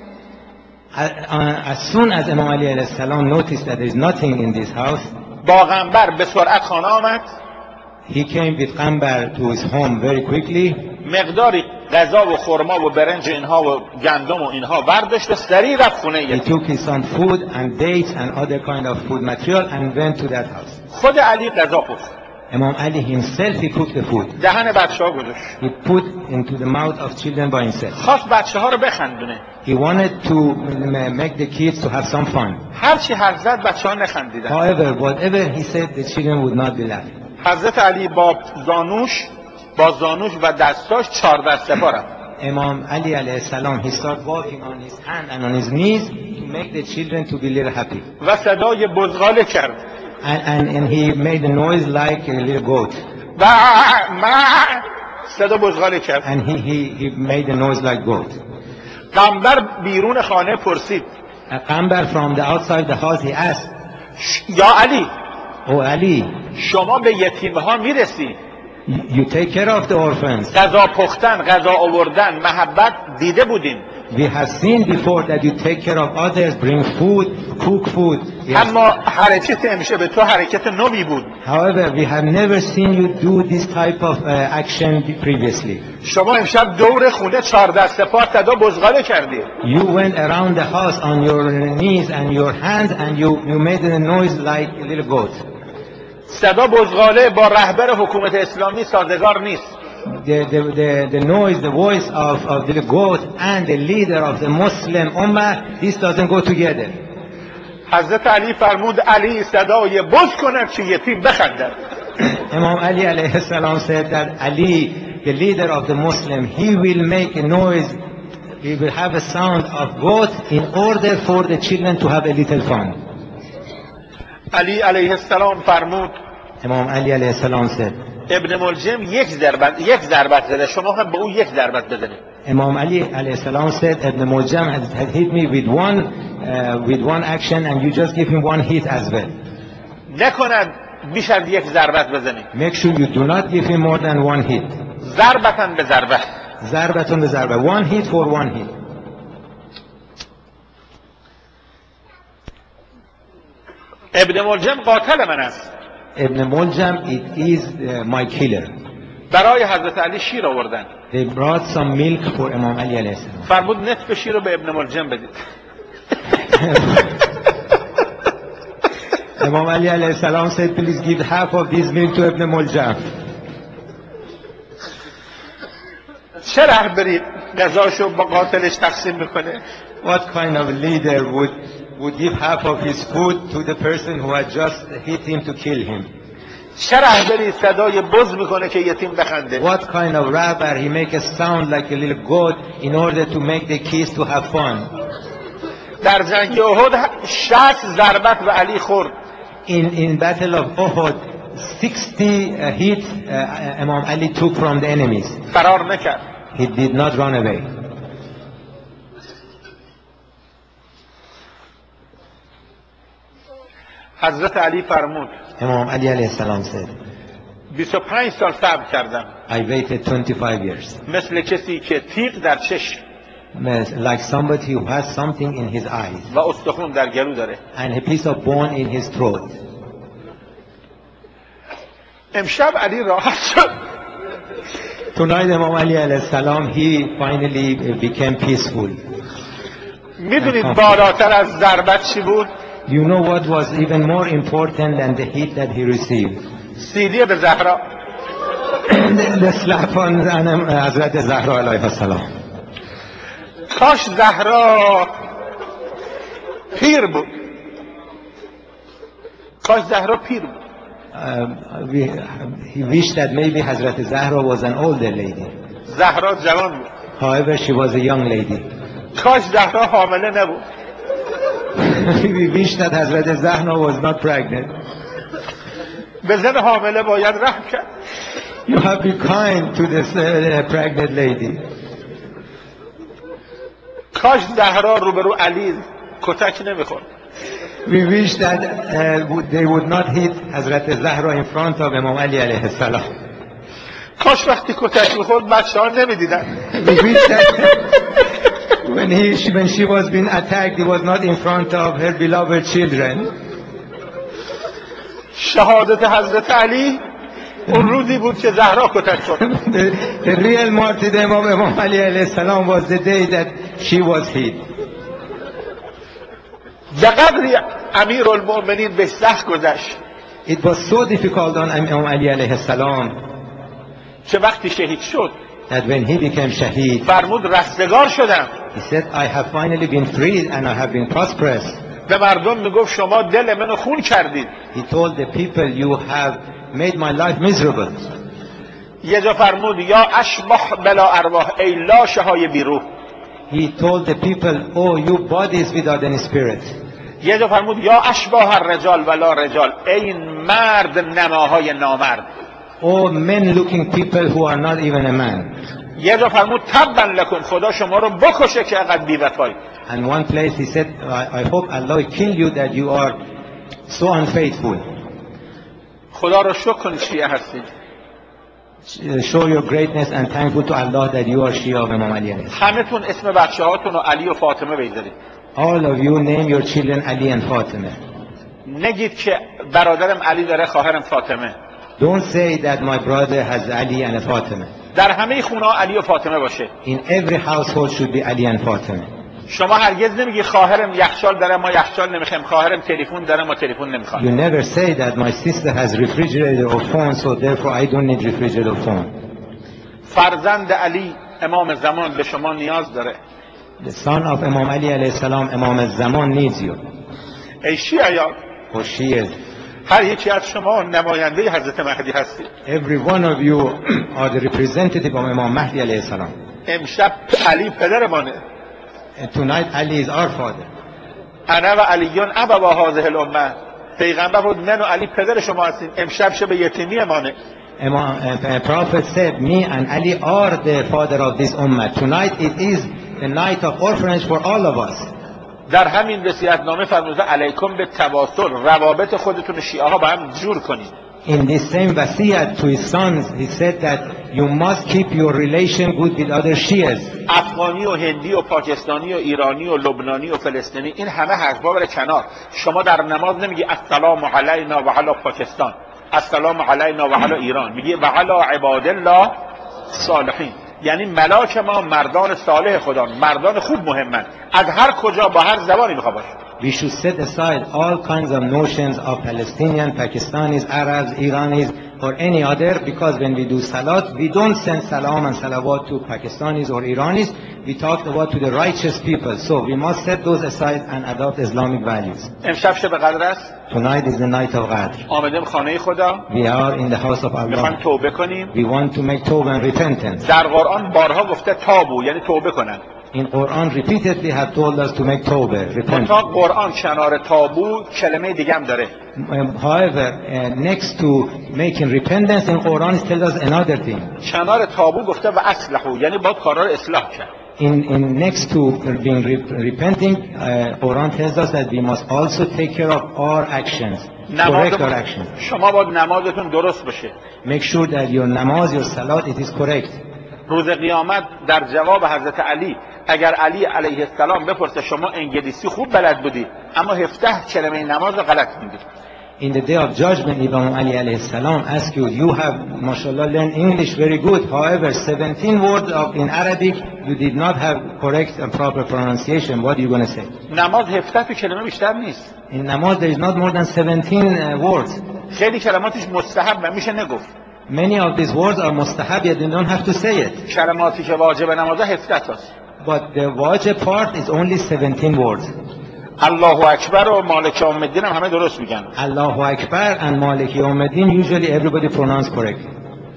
As soon as Imam Ali alayhi salam noticed that there is nothing in this house, با قنبر به سرعت خانه آمد. he came with Qambar to his home very quickly. مقداری غذا و خرما و برنج اینها و گندم و اینها برداشت و سریع رفت خونه He یتیم. took his some food and dates and other kind of food material and went to that house. خود علی غذا پخت، Imam Ali himself, he cooked the food. دهن بچه‌ها گذاشت. He put into the mouth of children by himself. خواست بچه‌ها رو بخندونه. He wanted to make the kids to have some fun. هر چی حرف زد بچه‌ها نخندیدن. However, whatever he said, the children would not be laughing. حضرت علی با زانوش و دستاش 14 سپاه رفت. Imam Ali alayhi salam, he started walking on his hand and on his knees to make the children to be little happy. و صدای بزغاله کرد. And he made a noise like a little goat. صدا بزغاله کرد. And he made a noise like goat. قنبر بیرون خانه پرسید Qambar from the outside the house, he asked, یا علی "Oh Ali, شما به یتیمها میرسی؟ you take care of the orphans. غذا پختن، غذا آوردن، محبت دیده بودیم. We have seen before that you take care of others, bring food, cook food. Yes. اما حرکت امشب تو حرکت نوی بود. However, we have never seen you do this type of action previously. شما امشب دور خونه 14 سپاه صدا بزغاله کردی. You went around the house on your knees and your hands and you made a noise like a little goat. صدا بزغاله با رهبر حکومت اسلامی سازگار نیست. The noise, the voice of the goat and the leader of the Muslim Ummah, this doesn't go together. حضرت علی فرمود علی صدای بز کند که یتیم بخندد. Imam Ali alayhi salam said that Ali, the leader of the Muslim, he will make a noise, he will have a sound of goat in order for the children to have a little fun. علی علیه السلام فرمود Imam Ali alayhi salam said, ابن ملجم یک ضربت زده، شما هم به او یک ضربت بزنید. Imam Ali alayhi salam said, Ibn Muljam had hit me with one action and you just give him one hit as well. نکند بیش از یک ضربت بزنید. Make sure you do not give him more than one hit. ضربتاً به ضربه. ضربتون به ضربه. One hit for one hit. ابن ملجم قاتل من است. Ibn Muljam, it is my killer. برای حضرت علی شیر آوردن. They brought some milk for Imam Ali alayhi salam. فرمود نصف شیر رو به ابن ملجم بدید. Imam Ali alayhi salam said, please give half of this milk to Ibn Muljam. چه رهبری غذاشو با قاتلش تقسیم میکنه؟ What kind of leader would give half of his food to the person who had just hit him to kill him? چه رهبری صدای بز میکنه که یتیم بخنده؟ What kind of rabbi he make a sound like a little goat in order to make the kids to have fun? در جنگ احد 60 ضربت به علی خورد. In battle of Uhud, 60 hit Imam Ali took from the enemies. فرار نکرد. He did not run away. حضرت علی فرمود Imam Ali alayhi salam said, 25 سال صبر کردم. I waited 25 years. مثل کسی که تیغ در چشم Like somebody who has something in his eyes و استخون در گلو داره. and a piece of bone in his throat. امشب علی راحت شد. Tonight Imam Ali alayhi salam, he finally became peaceful. میدونید بالاتر از ضربت چی بود؟ You know what was even more important than the hit that he received? سیلی به زهرا. The slap on Hazrat Zahra alayhi salam. کاش زهرا پیر بود. کاش زهرا پیر بود. He wished that maybe Hazrat Zahra was an older lady. زهرا جوان بود. However, she was a young lady. کاش زهرا حامله نبود. We wish that Hazrat Zahra was not pregnant. به زن حامله باید رحم کرد. You have to be kind to this pregnant lady. کاش زهرا روبرو علی کتک نمیخورد. We wish that they would not hit Hazrat Zahra in front of Imam Ali alayhi salam. کاش وقتی کتک میخورد بچه ها نمیدیدن. We wish that when she was being attacked, it was not in front of her beloved children. شهادت حضرت علی اون روزی بود که زهرا کتک خورد. The real martyrdom of Imam Ali alayhi salam was the day that she was hit. به قدری امیر المؤمنین به سخت گذشت. It was so difficult on Imam Ali alayhi salam که وقتی شهید شد that when he became shaheed, فرمود رستگار شدم. he said, I have finally been freed and I have been prosperous. به مردم میگفت شما دل منو خون کردید. He told the people, you have made my life miserable. یه جا فرمود یا اشباح بلا ارواح ای لاشه های بیروح. He told the people, oh you bodies without any spirit. یه جا فرمود یا اشباح الرجال ولا رجال ای این مرد نماهای نامرد. all men-looking people who are not even a man. یه جا فرمود تبا لکم، خدا شما رو بکشه که اقدر بی‌وفایی. And one place he said, I hope Allah will kill you that you are so unfaithful. خدا رو شکر کنید شیعه هستید. Show your greatness and thankful to Allah that you are Shia of Imam Ali alayhi. همتون اسم بچه هاتون رو علی و فاطمه بگذارید. All of you name your children Ali and Fatima. نگید که برادرم علی داره خواهرم فاطمه. Don't say that my brother has Ali and Fatima. در همه خونه ها علی و فاطمه باشه. In every household should be Ali and Fatima. شما هرگز نمیگی خواهرم یخچال داره ما یخچال نمیخوایم، خواهرم تلفن داره ما تلفن You نمیخوایم. never say that my sister has refrigerator or phone, so therefore I don't need refrigerator or phone. فرزند علی امام زمان به شما نیاز داره. The son of Imam Ali alayhi salam, Imam Zaman needs you. ای شیعیان، For she is. هر یکی از شما نماینده حضرت مهدی هستید. Every one of you are the representative of Imam Mahdi alayhi salam. امشب علی پدرمانه. And tonight Ali is our father. انا و علیون ابوا هذه الامه. پیغمبر بود من و علی پدر شما هستیم. امشب شب یتیمی مانه. Prophet said, me and Ali are the father of this ummah. Tonight it is the night of orphanage for all of us. در همین وصیت‌نامه فرموده علیکم به تواصل، روابط خودتون شیعه ها با هم جور کنید. In this same wasiyat to his sons, he said that you must keep your relation good with other Shias. افغانی و هندی و پاکستانی و ایرانی و لبنانی و فلسطینی، این همه حرفا بره کنار. شما در نماز نمیگی السلام علینا و علی پاکستان، السلام علینا و علی ایران، میگی و علی عباد الله صالحین. یعنی ملاک ما مردان صالح خدا، مردان خوب مهمن، از هر کجا با هر زبانی میخواد باشه. We should set aside all kinds of notions of Palestinian, Pakistanis, Arabs, Iranis, or any other, because when we do salat, we don't send salam and salawat to Pakistanis or Iranis. We talk about to the righteous people. So we must set those aside and adopt Islamic values. امشب شب قدر است. Tonight is the night of Qadr. آمدیم خانه خدا. We are in the house of میخوایم Allah. توبه کنیم. We want to make tawbah and repentance. در قرآن بارها گفته تابو، یعنی توبه کنن. In Quran repeatedly have told us to make tawbah, repentance. تا قرآن کنار تابو کلمه دیگه هم داره. However, next to making repentance in Quran it tells us another thing. کنار تابو گفته و اصلحو، یعنی باید کارا رو اصلاح کرد. In next to being repenting, Quran tells us that we must also take care of our actions, correct our actions. شما باید نمازتون درست بشه. Make sure that your namaz, your salat, it is correct. روز قیامت در جواب حضرت علی، اگر علی علیه السلام بپرسه شما انگلیسی خوب بلد بودی اما 17 کلمه نماز رو غلط میگی. In the day of judgment, Imam Ali alayhi salam ask you, you have, mashallah, learned English very good. However, 17 words in Arabic, you did not have correct and proper pronunciation. What are you going to say? نماز 17 کلمه بیشتر نیست. In namaz, there is not more than 17 words. خیلی کلماتش مستحب میشه نگفت. Many of these words are mustahab, yet you don't have to say it. کلماتی که واجب نماز 17 تاست. But the wajib part is only 17 words. الله اکبر و مالک یوم الدین هم همه درست میگن. Allahu Akbar and Malik Yawmuddin, usually everybody pronounce correctly.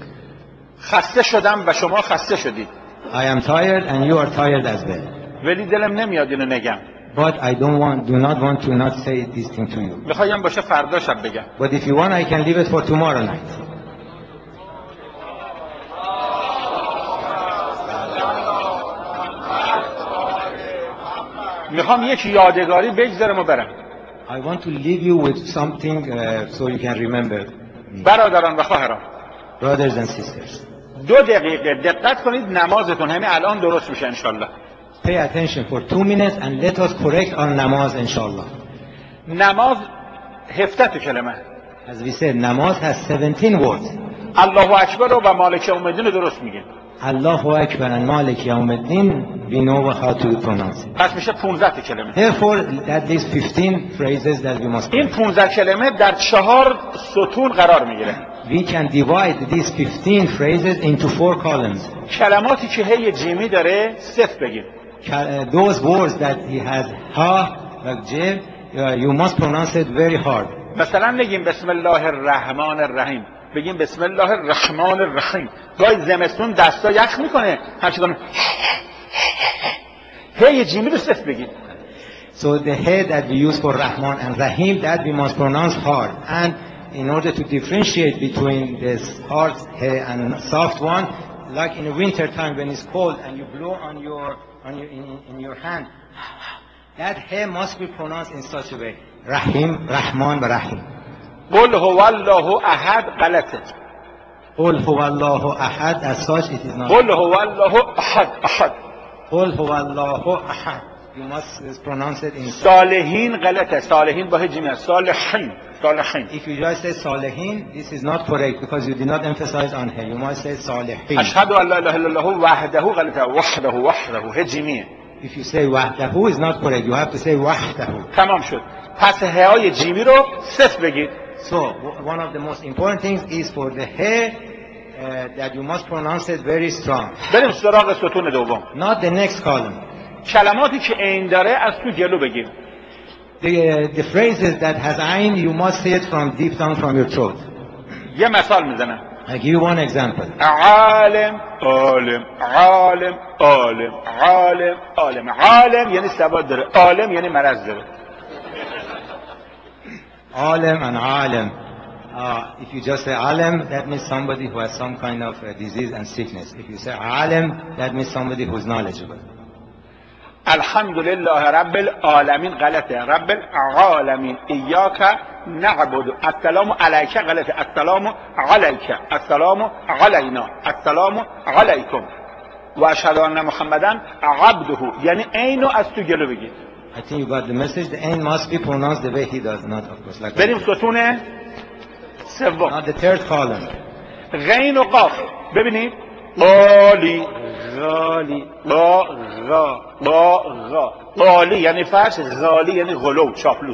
خسته شدم و شما خسته شدید. I am tired and you are tired as well. ولی دلم نمیاد اینو نگم. But I do not want to not say this thing to you. میخوایم باشه فردا شب بگم. But if you want, I can leave it for tomorrow night. میخوام یک یادگاری بگذارم و برم. I want to leave you with something so you can remember me. برادران و خواهران، Brothers and sisters, 2 دقیقه دقت کنید، نمازتون همین الان درست میشه انشالله. pay attention for 2 minutes and let us correct our namaz, inshallah. نماز 17 کلمه. As we said, namaz has 17 words. الله اکبر و مالک یوم الدین رو درست میگیم. Allahu Akbar and Malik Yawmuddin, we know how to pronounce it. پس میشه 15 کلمه. Therefore, that these 15 phrases that we must این correct. 15 کلمه در 4 ستون قرار میگیره. We can divide these 15 phrases into 4 columns. کلماتی که هی جیمی داره صفر بگیم. Those words that he has ha, like j, you must pronounce it very hard. مثلا نگیم بسم الله الرحمن الرحیم، بگیم بسم الله الرحمن الرحیم. گاهی زمستون دستا یخ میکنه، همچنان هی جیمی رو صفر بگیم. So the head that we use for Rahman and Rahim, that we must pronounce hard. And in order to differentiate between this hard he and soft one, like in the winter time when it's cold and you blow in your hand, that he must be pronounced in such a way. Rahim, Rahman, Rahim. قل هو الله احد غلطه. قل هو الله احد, as such it is not. قل هو الله احد احد. قل هو الله احد. You must pronounce it in. صالحین غلطه. صالحین با هجمه. صالحین. صالحین. If you just say Salihin, this is not correct because you did not emphasize on he. You must say Salihin. اشهد ان لا اله الا الله وحده غلطه. وحده وحده هجمیه. If you say wahdahu is not correct. You have to say wahdahu. تمام شد. پس ههای جیمی رو صفر بگید. So one of the most important things is for the he that you must pronounce it very strong. بریم سراغ ستون دوم. Not the next column. کلماتی که عین داره از تو جلو بگیم. The phrases that has ayn, you must say it from deep down from your throat. یه مثال میزنم. I give you one example. عالم عالم عالم عالم عالم عالم. عالم یعنی سواد داره. عالم یعنی مرض داره. Alim and alim. If you just say alim, that means somebody who has some kind of disease and sickness. If you say alim, that means somebody who is knowledgeable. الحمدلله رب العالمین غلطه. رب العالمین. ایاک نعبد. السلام علیک غلطه. السلام علیک. السلام علینا. السلام علیکم. و اشهد ان محمدن عبده. یعنی اینو از تو جلو بگید. I think you got the message. The ain must be pronounced the way he does, not of course like. بریم ستون سوم. Not the third column. غین و قاف. ببینید. قالی غالی قا غا قا غا. قالی یعنی فرش. غالی یعنی غلو چاپلوس.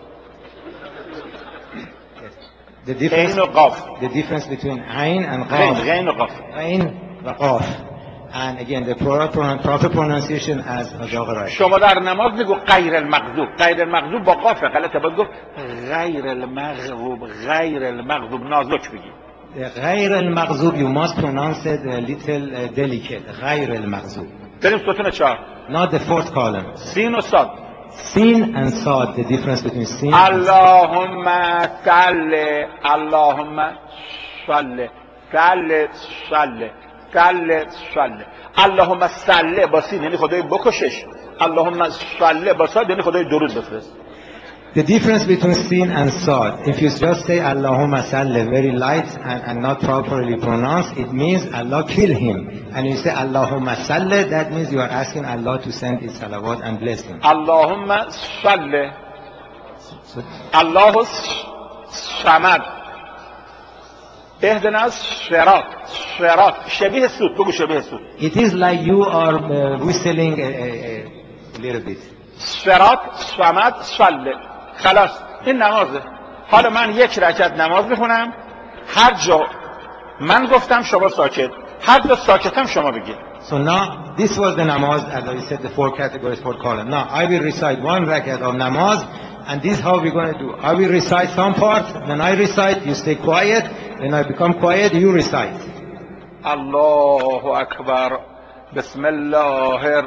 The difference. غین و قاف. The difference between ain and qaf. غین و قاف. Ain and qaf. And again, the proper pronunciation as Ajagharai. شما در نماز بگو غیر المغضوب. غیر المغضوب با قافه غلطه. باید گفت غیر المغضوب. غیر المغضوب. نازک بگی. غیر المغضوب, you must pronounce it a little delicate. غیر المغضوب. بریم ستون 4. Not the fourth column. سین و صاد. Sin and sad, the difference between sin and اللهم صل. اللهم صل. صل صل. صل صل. اللهم صل با سین یعنی خدای بکشش. اللهم صل با صاد یعنی خدای درود بفرست. The difference between sin and sad, if you just say Allahumma salli very light and not properly pronounced, it means Allah kill him. And you say Allahumma salli, that means you are asking Allah to send his salawat and bless him. اللهم صل. الله صمد. اهدنا الصراط. صراط شبیه سود. بگو شبیه سود. It is like you are whistling a little bit. صراط صمد صل. خلاص این نمازه. حالا من یک رکعت نماز میخونم. هر جا من گفتم شما ساکت. هر جا ساکتم شما بگید. So now this was the namaz, as I said, the four categories, four columns. Now I will recite one rakat of namaz, and this is how we're going to do. I will recite some part. When I recite, you stay quiet. When I become quiet, you recite. الله اکبر. بسم الله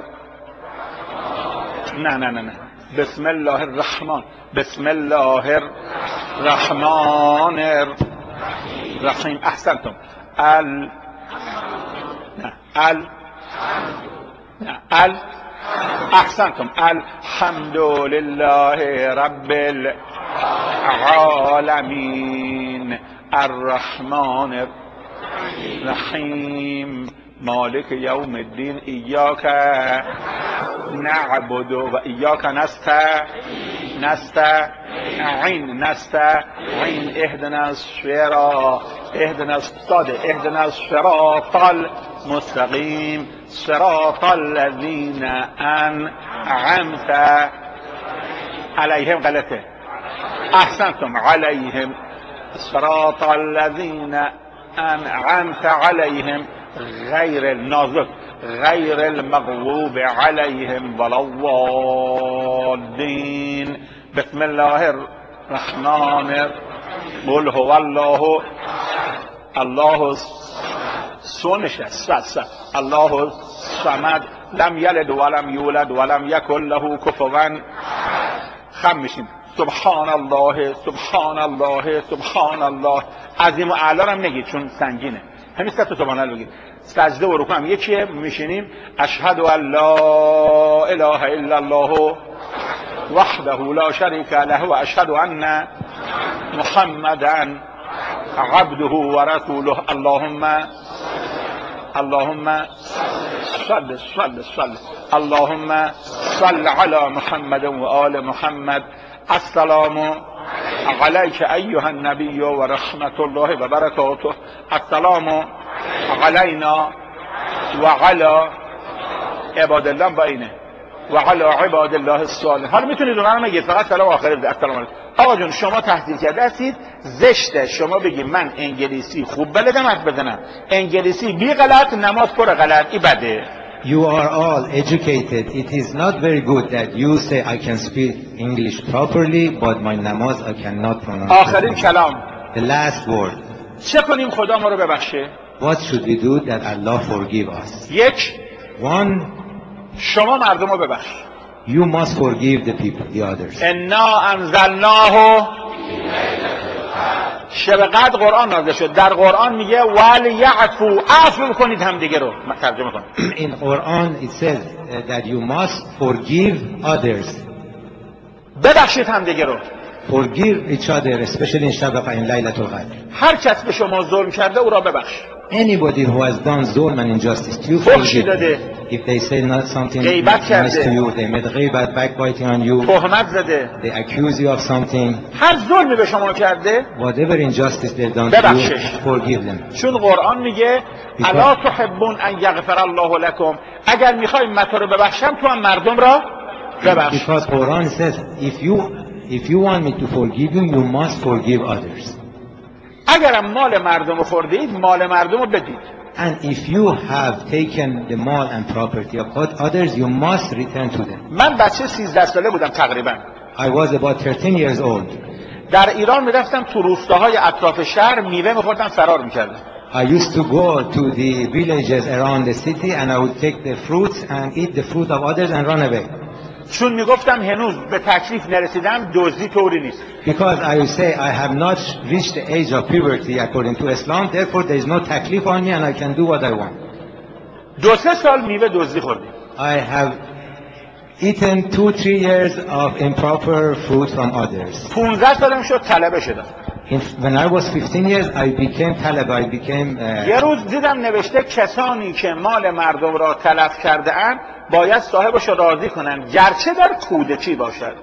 نه بسم الله الرحمن. بسم الله الرحمن الرحیم. احسنتم. احسنتم. الحمد لله رب العالمین الرحمن الرحیم مالک یوم الدین ایاک نعبد و ایاک نستعین اهدنا الصراط. اهدنا الصراط. اهدنا الصراط المستقیم. صراط الذین انعمت علیهم. غلطه. احسنتم. علیهم. صراط الذین انعمت علیهم غیر النازک. غیر المغضوب علیهم ولا الضالین. بسم الله الرحمن. قل هو الله. الله سونشه. الله الصمد. لم یلد ولم یولد ولم یکن له کفوا. خم میشیم. سبحان الله سبحان الله سبحان الله. عظیم و اعلا هم نگید چون سنگینه، همین سه تا سبحان الله بگید. سجده و رکوع هم یکیه، میشینیم اشهد ان لا اله الا الله وحده لا شریک له و اشهد ان محمدا عبده و رسوله. اللهم صل اللهم صل على محمد و آل محمد. السلام علیک ایها النبی و رحمت الله و برکاته. السلام علینا و علی عباد الله با اینه و علی عباد الله الصالحین. حالا میتونید اونها رو بگید، فقط سلام آخری بده. السلام علیکم. آقا جون شما تحصیل کرده هستید، زشته شما بگید من انگلیسی خوب بلدم حرف بزنم، انگلیسی بی غلط نماز پر غلط، این بده. You are all educated. It is not very good that you say I can speak English properly, but my namaz I cannot pronounce. آخرین کلام. The last word. چه کنیم خدا ما رو ببخشه؟ What should we do that Allah forgive us? یک، One, شما مردم رو ببخش. you must forgive the people, the others. انا انزلناه شب قدر قرآن نازل شد. در قرآن میگه ولیعفو، عفو کنید هم دیگه رو. ترجمه کنم. In Quran it says that you must forgive others. ببخشید هم دیگه رو. Forgive each other, especially in Shabbat in Laylatul Qadr. هر کس به شما ظلم کرده او را ببخش. Anybody who has done zulm and injustice to you, فحشی forgive. داده، If they say not something غیبت nice کرده، to you, they made ghibat, backbiting on you, تهمت زده، they accuse you of something, هر ظلمی به شما کرده whatever injustice they've done to you, ببخشش. forgive them. چون قرآن میگه الا تحبون ان یغفر الله لكم، اگر میخوای من تو رو ببخشم تو هم مردم را ببخش. Because Quran says if you want me to forgive you, you must forgive others. اگرم مال مردم رو خوردید مال مردم رو بدید. And if you have taken the mall and property of others, you must return to them. من بچه 13 ساله بودم تقریبا. I was about 13 years old. در ایران میرفتم تو روستاهای اطراف شهر میوه میخوردم فرار میکردم. I used to go to the villages around the city and I would take the fruits and eat the fruit of others and run away. چون میگفتم هنوز به تکلیف نرسیدم، دزدی طوری نیست. Because I would say I have not reached the age of puberty according to Islam, therefore there is no taklif on me and I can do what I want. 2-3 سال میوه دزدی خوردیم. I have eaten 2-3 years of improper food from others. 15 سالم شد طلبه شدم. When I was 15 years, I became talib. I became. یه روز دیدم نوشته کسانی که مال مردم را تلف کرده اند باید صاحبش را راضی کنند گرچه در کودکی باشد.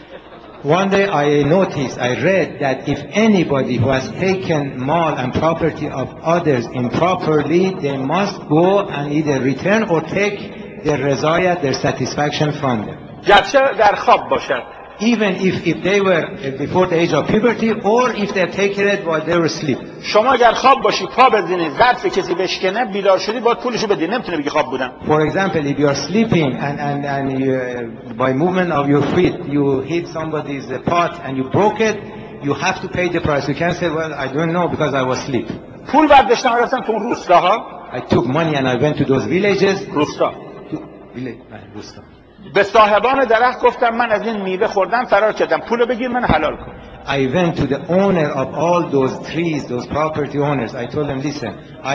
One day I noticed, I read that if anybody who has taken mall and property of others improperly, they must go and either return or take their razayat, their satisfaction from them. گرچه در خواب باشد. Even if they were before the age of puberty or if they have taken it while they were asleep. شما اگر خواب باشی پا بزنی ظرف کسی بشکنه بیدار شدی باید پولشو بدی، نمیتونه بگی خواب بودم. For example, if you are sleeping and you, by movement of your feet you hit somebody's pot and you broke it, you have to pay the price. You can't say, well, I don't know because I was asleep. پول برداشتم رفتم تو اون روستاها. I took money and I went to those villages. روستا. روستا. به صاحبان درخت گفتم من از این میوه خوردم فرار کردم، پولو بگیر من حلال کن. I went to the owner of all those trees, those property owners. I told them, listen,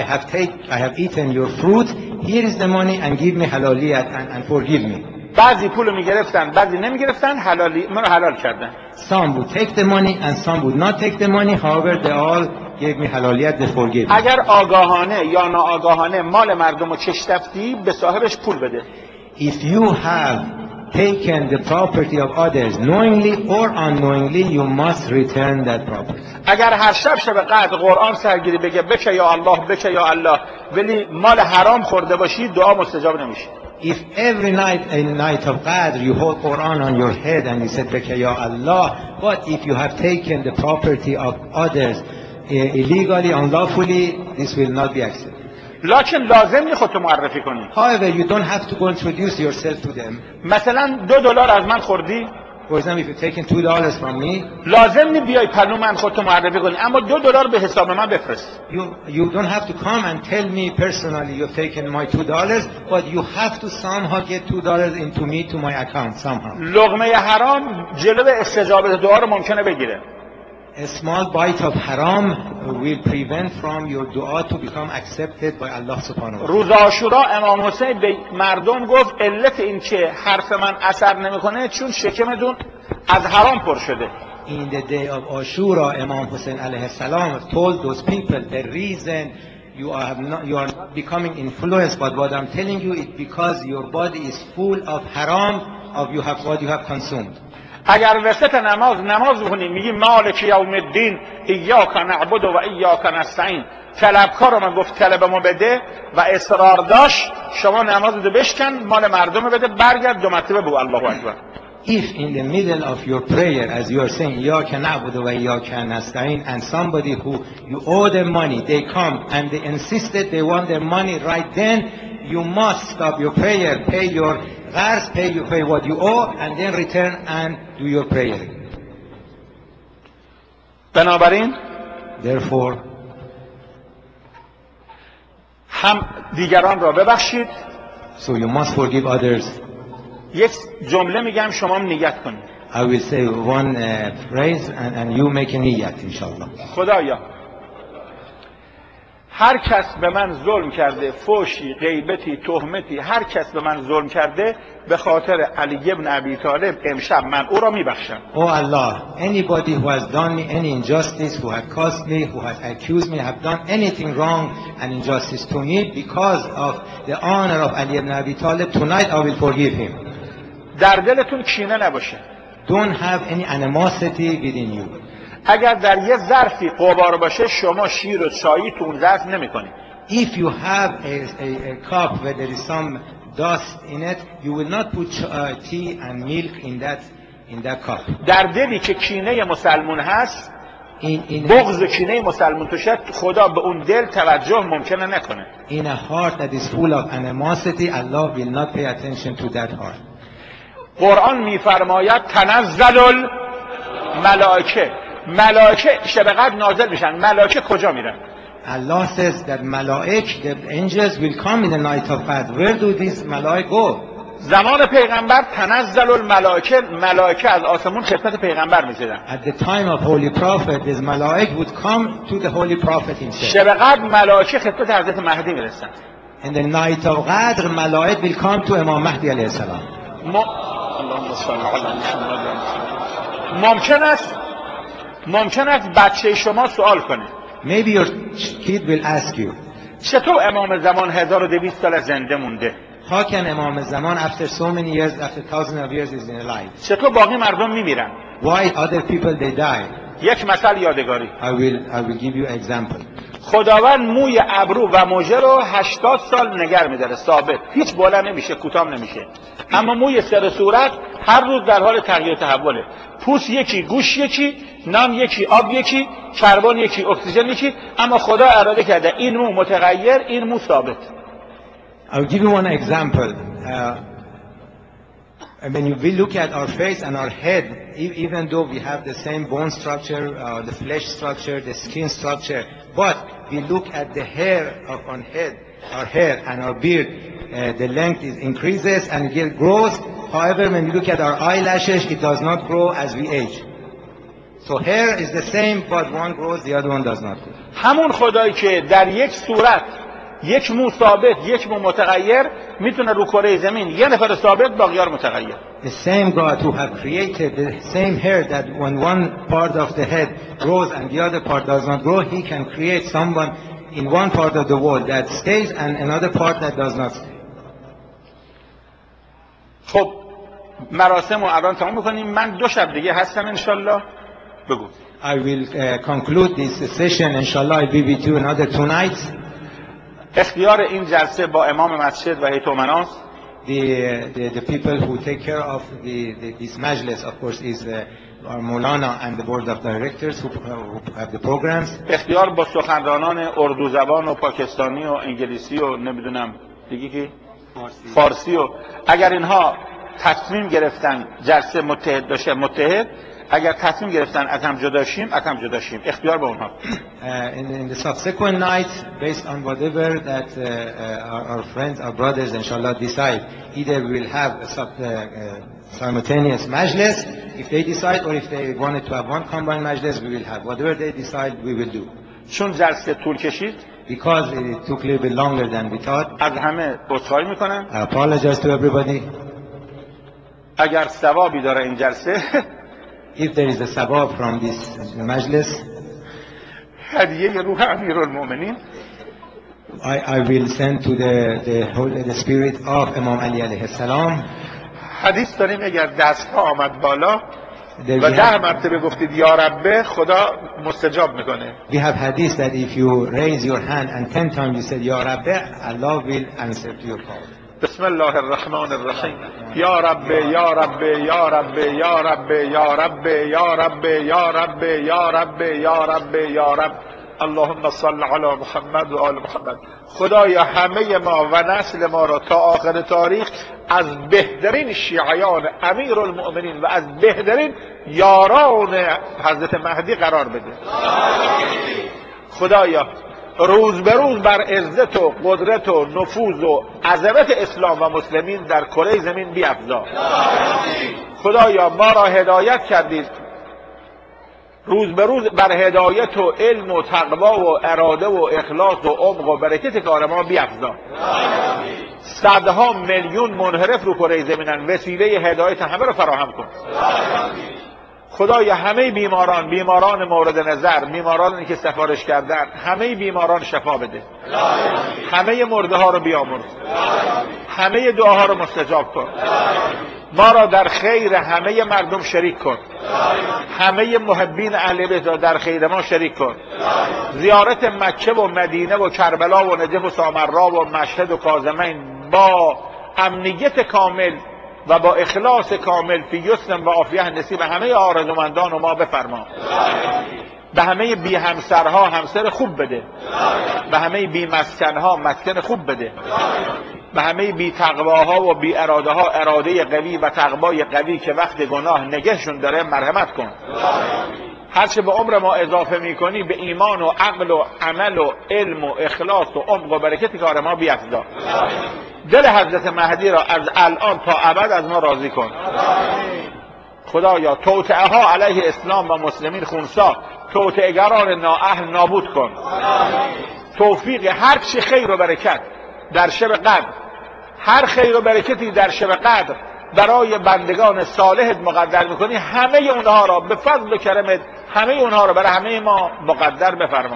I have eaten your fruit. Here is the money and give me halaliyat and forgive me. بعضی پولو میگرفتن بعضی نمیگرفتن، حلالی منو حلال کردن. Some would take the money and some would not take the money. However, they all gave me halaliyat, they forgave me. اگر آگاهانه یا ناآگاهانه مال مردم رو چشتفتی به صاحبش پول بده. If you have taken the property of others knowingly or unknowingly, you must return that property. اگر هر شب قدر قرآن سرگیری بگه بکه یا الله بکه یا الله ولی مال حرام خورده باشی دعا مستجاب نمیشه. If every night a night of Qadr you hold Quran on your head and you said beka ya Allah, but if you have taken the property of others illegally, unlawfully, this will not be accepted. لکن لازم نیست خودتو معرفی کنی. However, you don't have to go introduce yourself to them. مثلا $2 از من خوردی، For example, if you're taking $2 from me, لازم نی بیای پلو من خودتو معرفی کنی، اما $2 به حساب من بفرست. you don't have to come and tell me personally you've taken my $2, but you have to somehow get $2 into me to my account somehow. لقمه حرام جلو استجابت دعا رو ممکنه بگیره. A small bite of haram will prevent from your dua to become accepted by Allah subhanahu wa ta'ala. روز عاشورا امام حسین به مردم گفت علت این که حرف من اثر نمیکنه چون شکمتون از حرام پر شده. In the day of Ashura, Imam Hussein alayhi salam told those people the reason you are not becoming influenced by what I'm telling you is because your body is full of haram of what you have consumed. اگر وسط نماز بخونیم میگیم مالک یوم الدین ایاک نعبد و ایاک نستعین، طلبکار من گفت طلبمو بده و اصرار داشت، شما نمازتو بشکن مال مردم بده، برگرد 2 مرتبه بگو الله اکبر. If in the middle of your prayer, as you are saying, إِيَّاكَ نَعْبُدُ وَإِيَّاكَ نَسْتَعِينُ, and somebody who you owe them money, they come and they insisted they want their money right then, you must stop your prayer, pay your ghars, pay what you owe, and then return and do your prayer. بنابراین Therefore, هم دیگران را ببخشید. so you must forgive others. یک جمله میگم شما هم نیت کنید. I will say one phrase and you make a niyat, inshallah. خدایا هر کس به من ظلم کرده، فوشی، غیبتی، تهمتی، هر کس به من ظلم کرده، به خاطر علی ابن ابی طالب امشب من او را میبخشم. Oh Allah, anybody who has done me any injustice, who has caused me, who has accused me, have done anything wrong and injustice to me, because of the honor of Ali ibn Abi Talib, tonight I will forgive him. در دلتون کینه نباشه. Don't have any animosity within you. اگر در یه ظرفی غبار باشه شما شیر و چایی تو اون ظرف نمی‌کنید. If you have a cup where there is some dust in it, you will not put tea and milk in that cup. در دلی که کینه مسلمون هست، In بغض کینه مسلمون توشه، خدا به اون دل توجه ممکنه نکنه. a heart that is full of animosity, Allah will not pay attention to that heart. قرآن میفرماید تنزل الملائکه، ملائکه شب قدر نازل میشن. ملائکه کجا میرن؟ Allah says that malaik, the angels will come in the night of Qadr. Where do these malaik go? زمان پیغمبر تنزل الملائکه، ملائکه از آسمون خدمت پیغمبر میشدن. At the time of Holy Prophet, these malaik would come to the Holy Prophet himself. شب قدر ملائکه خدمت حضرت مهدی میرسن. In the night of Qadr, malaik will come to Imam Mahdi alayhi salam. ممکن است بچه شما سوال کنه. Maybe your kid will ask you, چطور امام زمان 1200 سال زنده مونده؟ how can Imam Zaman after so many years, after thousands of years is alive? چطور باقی مردم میمیرن؟ Why other people they die? یک مثل یادگاری. I will give you an example. خداوند موی ابرو و مژه رو 80 سال نگر می‌داره ثابت، هیچ بالا نمیشه، کوتاه نمیشه. اما موی سر صورت هر روز در حال تغییر و تحوله. پوست یکی، گوش یکی، نان یکی، آب یکی، کربن یکی، اکسیژن یکی، اما خدا اراده کرده این مو متغیر، این مو ثابت. I'll give you one example. When we look at our face and our head, even though we have the same bone structure, the flesh structure, the skin structure, but we look at the hair of our hair and our beard, the length increases and it grows. However, when we look at our eyelashes, it does not grow as we age. So hair is the same, but one grows, the other one does not grow. همون خدایی که در یک صورت یک مو ثابت، یک مو متغیر، میتونه رو کره زمین یه نفر ثابت باقی‌ها رو متغیر. The same God who have created the same hair that when one part of the head grows and the other part does not grow, he can create someone in one part of the world that stays and another part that does not stay. خب مراسم رو الان تمام می‌کنیم. من 2 شب دیگه هستم انشالله. بگو. I will conclude this session. Inshallah, I'll be with you another 2 nights. اختیار این جلسه با امام مسجد و هیئت امناست. The people who take care of this majlis, of course, is our Maulana and the board of directors who have the programs. اختیار با سخنرانان اردو زبان و پاکستانی و انگلیسی و نمیدونم دیگه کی فارسی و اگر اینها تصمیم گرفتن جلسه متحد باشه متحد، اگر تصمیم گرفتن از هم جداشیم از هم جداشیم، اختیار به اونها. In the subsequent night, based on whatever that our friends, our brothers, inshallah, decide, either we will have a simultaneous majlis, if they decide, or if they wanted to have one combined majlis, we will have. Whatever they decide, we will do. چون جلسه طول کشید، Because it took a little bit longer than we thought, از همه عذرخواهی میکنم. I apologize to everybody. اگر ثوابی داره این جلسه If there is a sabab from this majlis, هدیه روح امیرالمومنین I will send to the spirit of Imam Ali alayhi salam. حدیث داریم اگر دستها آمد بالا There و we 10 have, مرتبه گفتید یا ربه، خدا مستجاب میکنه. we have hadith that if you raise your hand and 10 times you said Ya Rabbi, Allah will answer to your call. بسم الله الرحمن الرحیم. یا ربه یا ربه یا ربه یا ربه یا ربه یا ربه یا ربه یا ربه یا ربه یا رب، اللهم صل علی محمد و آل محمد. خدایا همه ما و نسل ما را تا آخر تاریخ از بهترین شیعیان امیرالمؤمنین و از بهترین یاران حضرت مهدی قرار بده. خدایا روز به روز بر عزت و قدرت و نفوذ و عظمت اسلام و مسلمین در کره زمین بیفزا. خدایا ما را هدایت کردید، روز به روز بر هدایت و علم و تقوا و اراده و اخلاص و عمق و برکت کار ما بیفزا. صدها میلیون منحرف رو کره زمینن، وسیله هدایت همه رو فراهم کن. خدایا همه بیماران مورد نظر، بیمارانی که سفارش کردن، همه بیماران شفا بده. همه مرده ها رو بیامرز. همه دعاها رو مستجاب کن. ما را در خیر همه مردم شریک کن. همه محبین اهل بیت را در خیر ما شریک کن. زیارت مکه و مدینه و کربلا و نجف و سامرا و مشهد و کاظمین با امنیت کامل و با اخلاص کامل فی یسر و عافیه نصیب همه آرزومندان و ما بفرما. به همه بی همسرها همسر خوب بده. به همه بی مسکنها مسکن خوب بده. به همه بی تقواها و بی اراده ها اراده قوی و تقوای قوی که وقت گناه نگهشون داره مرحمت کن. هرچه به عمر ما اضافه میکنی به ایمان و عقل و عمل و علم و اخلاص و عمق و برکت کار ما بیفزا. دل حضرت مهدی را از الان تا ابد از ما راضی کن. خدایا توطئه ها علیه اسلام و مسلمین خونسا، توطئه‌گران نااهل نابود کن. توفیق هر چی خیر و برکت در شب قدر، هر خیر و برکتی در شب قدر برای بندگان صالحت مقدر میکنی، همه اونها را به فضل و کرمت، همه اونها را برای همه ما مقدر بفرما.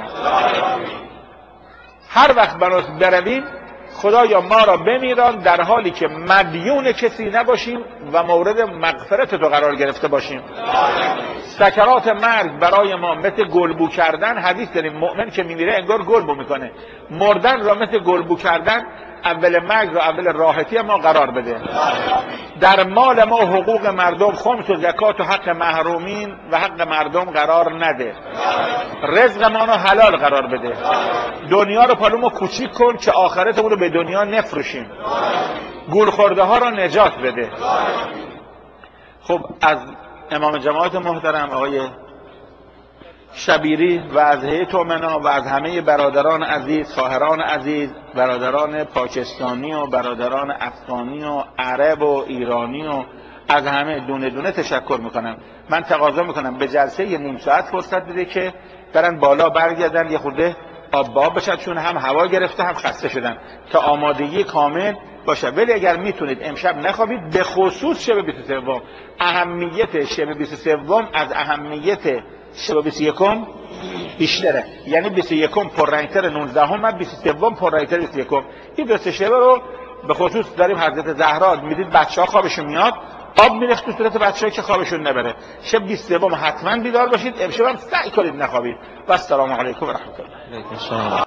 هر وقت برویم خدایا ما را بمیران در حالی که مدیون کسی نباشیم و مورد مغفرت تو قرار گرفته باشیم. سکرات مرگ برای ما مثل گلبو کردن، حدیث داریم مؤمن که میمیره انگار گلبو میکنه. مردن را مثل گلبو کردن، اول مرگ را اول راحتی ما قرار بده. در مال ما حقوق مردم، خمس و زکات و حق محرومین و حق مردم قرار نده. رزق ما را حلال قرار بده. دنیا رو پلومو کوچیک کن که آخرتمون رو به دنیا نفروشیم. گول خورده ها را نجات بده. خب از امام جماعت محترم آقای شبیری و از هیئت امنا و از همه برادران عزیز، خواهران عزیز، برادران پاکستانی و برادران افغانی و عرب و ایرانی و از همه دونه دونه تشکر میکنم. من تقاضا میکنم به جلسه یه نیم ساعت فرصت بده که برن بالا برگردن یه خورده آب بشن، چون هم هوا گرفته هم خسته شدن، تا آمادگی کامل باشه. ولی اگر میتونید امشب نخوابید، به خصوص شب 23 اهمیت شب 23 از اهمیت شب 21 بیشتره. یعنی 21 پررنگتر 19 23 پررنگتر 21. این دو سه شب رو به خصوص داریم حضرت زهرا میدید بچه‌ها خوابشون میاد، آب میرفت تو صورت بچه‌ها که خوابشون نبره. شب 23 حتما بیدار باشید، امشب هم سعی کنید نخوابید. و السلام علیکم و رحمت الله.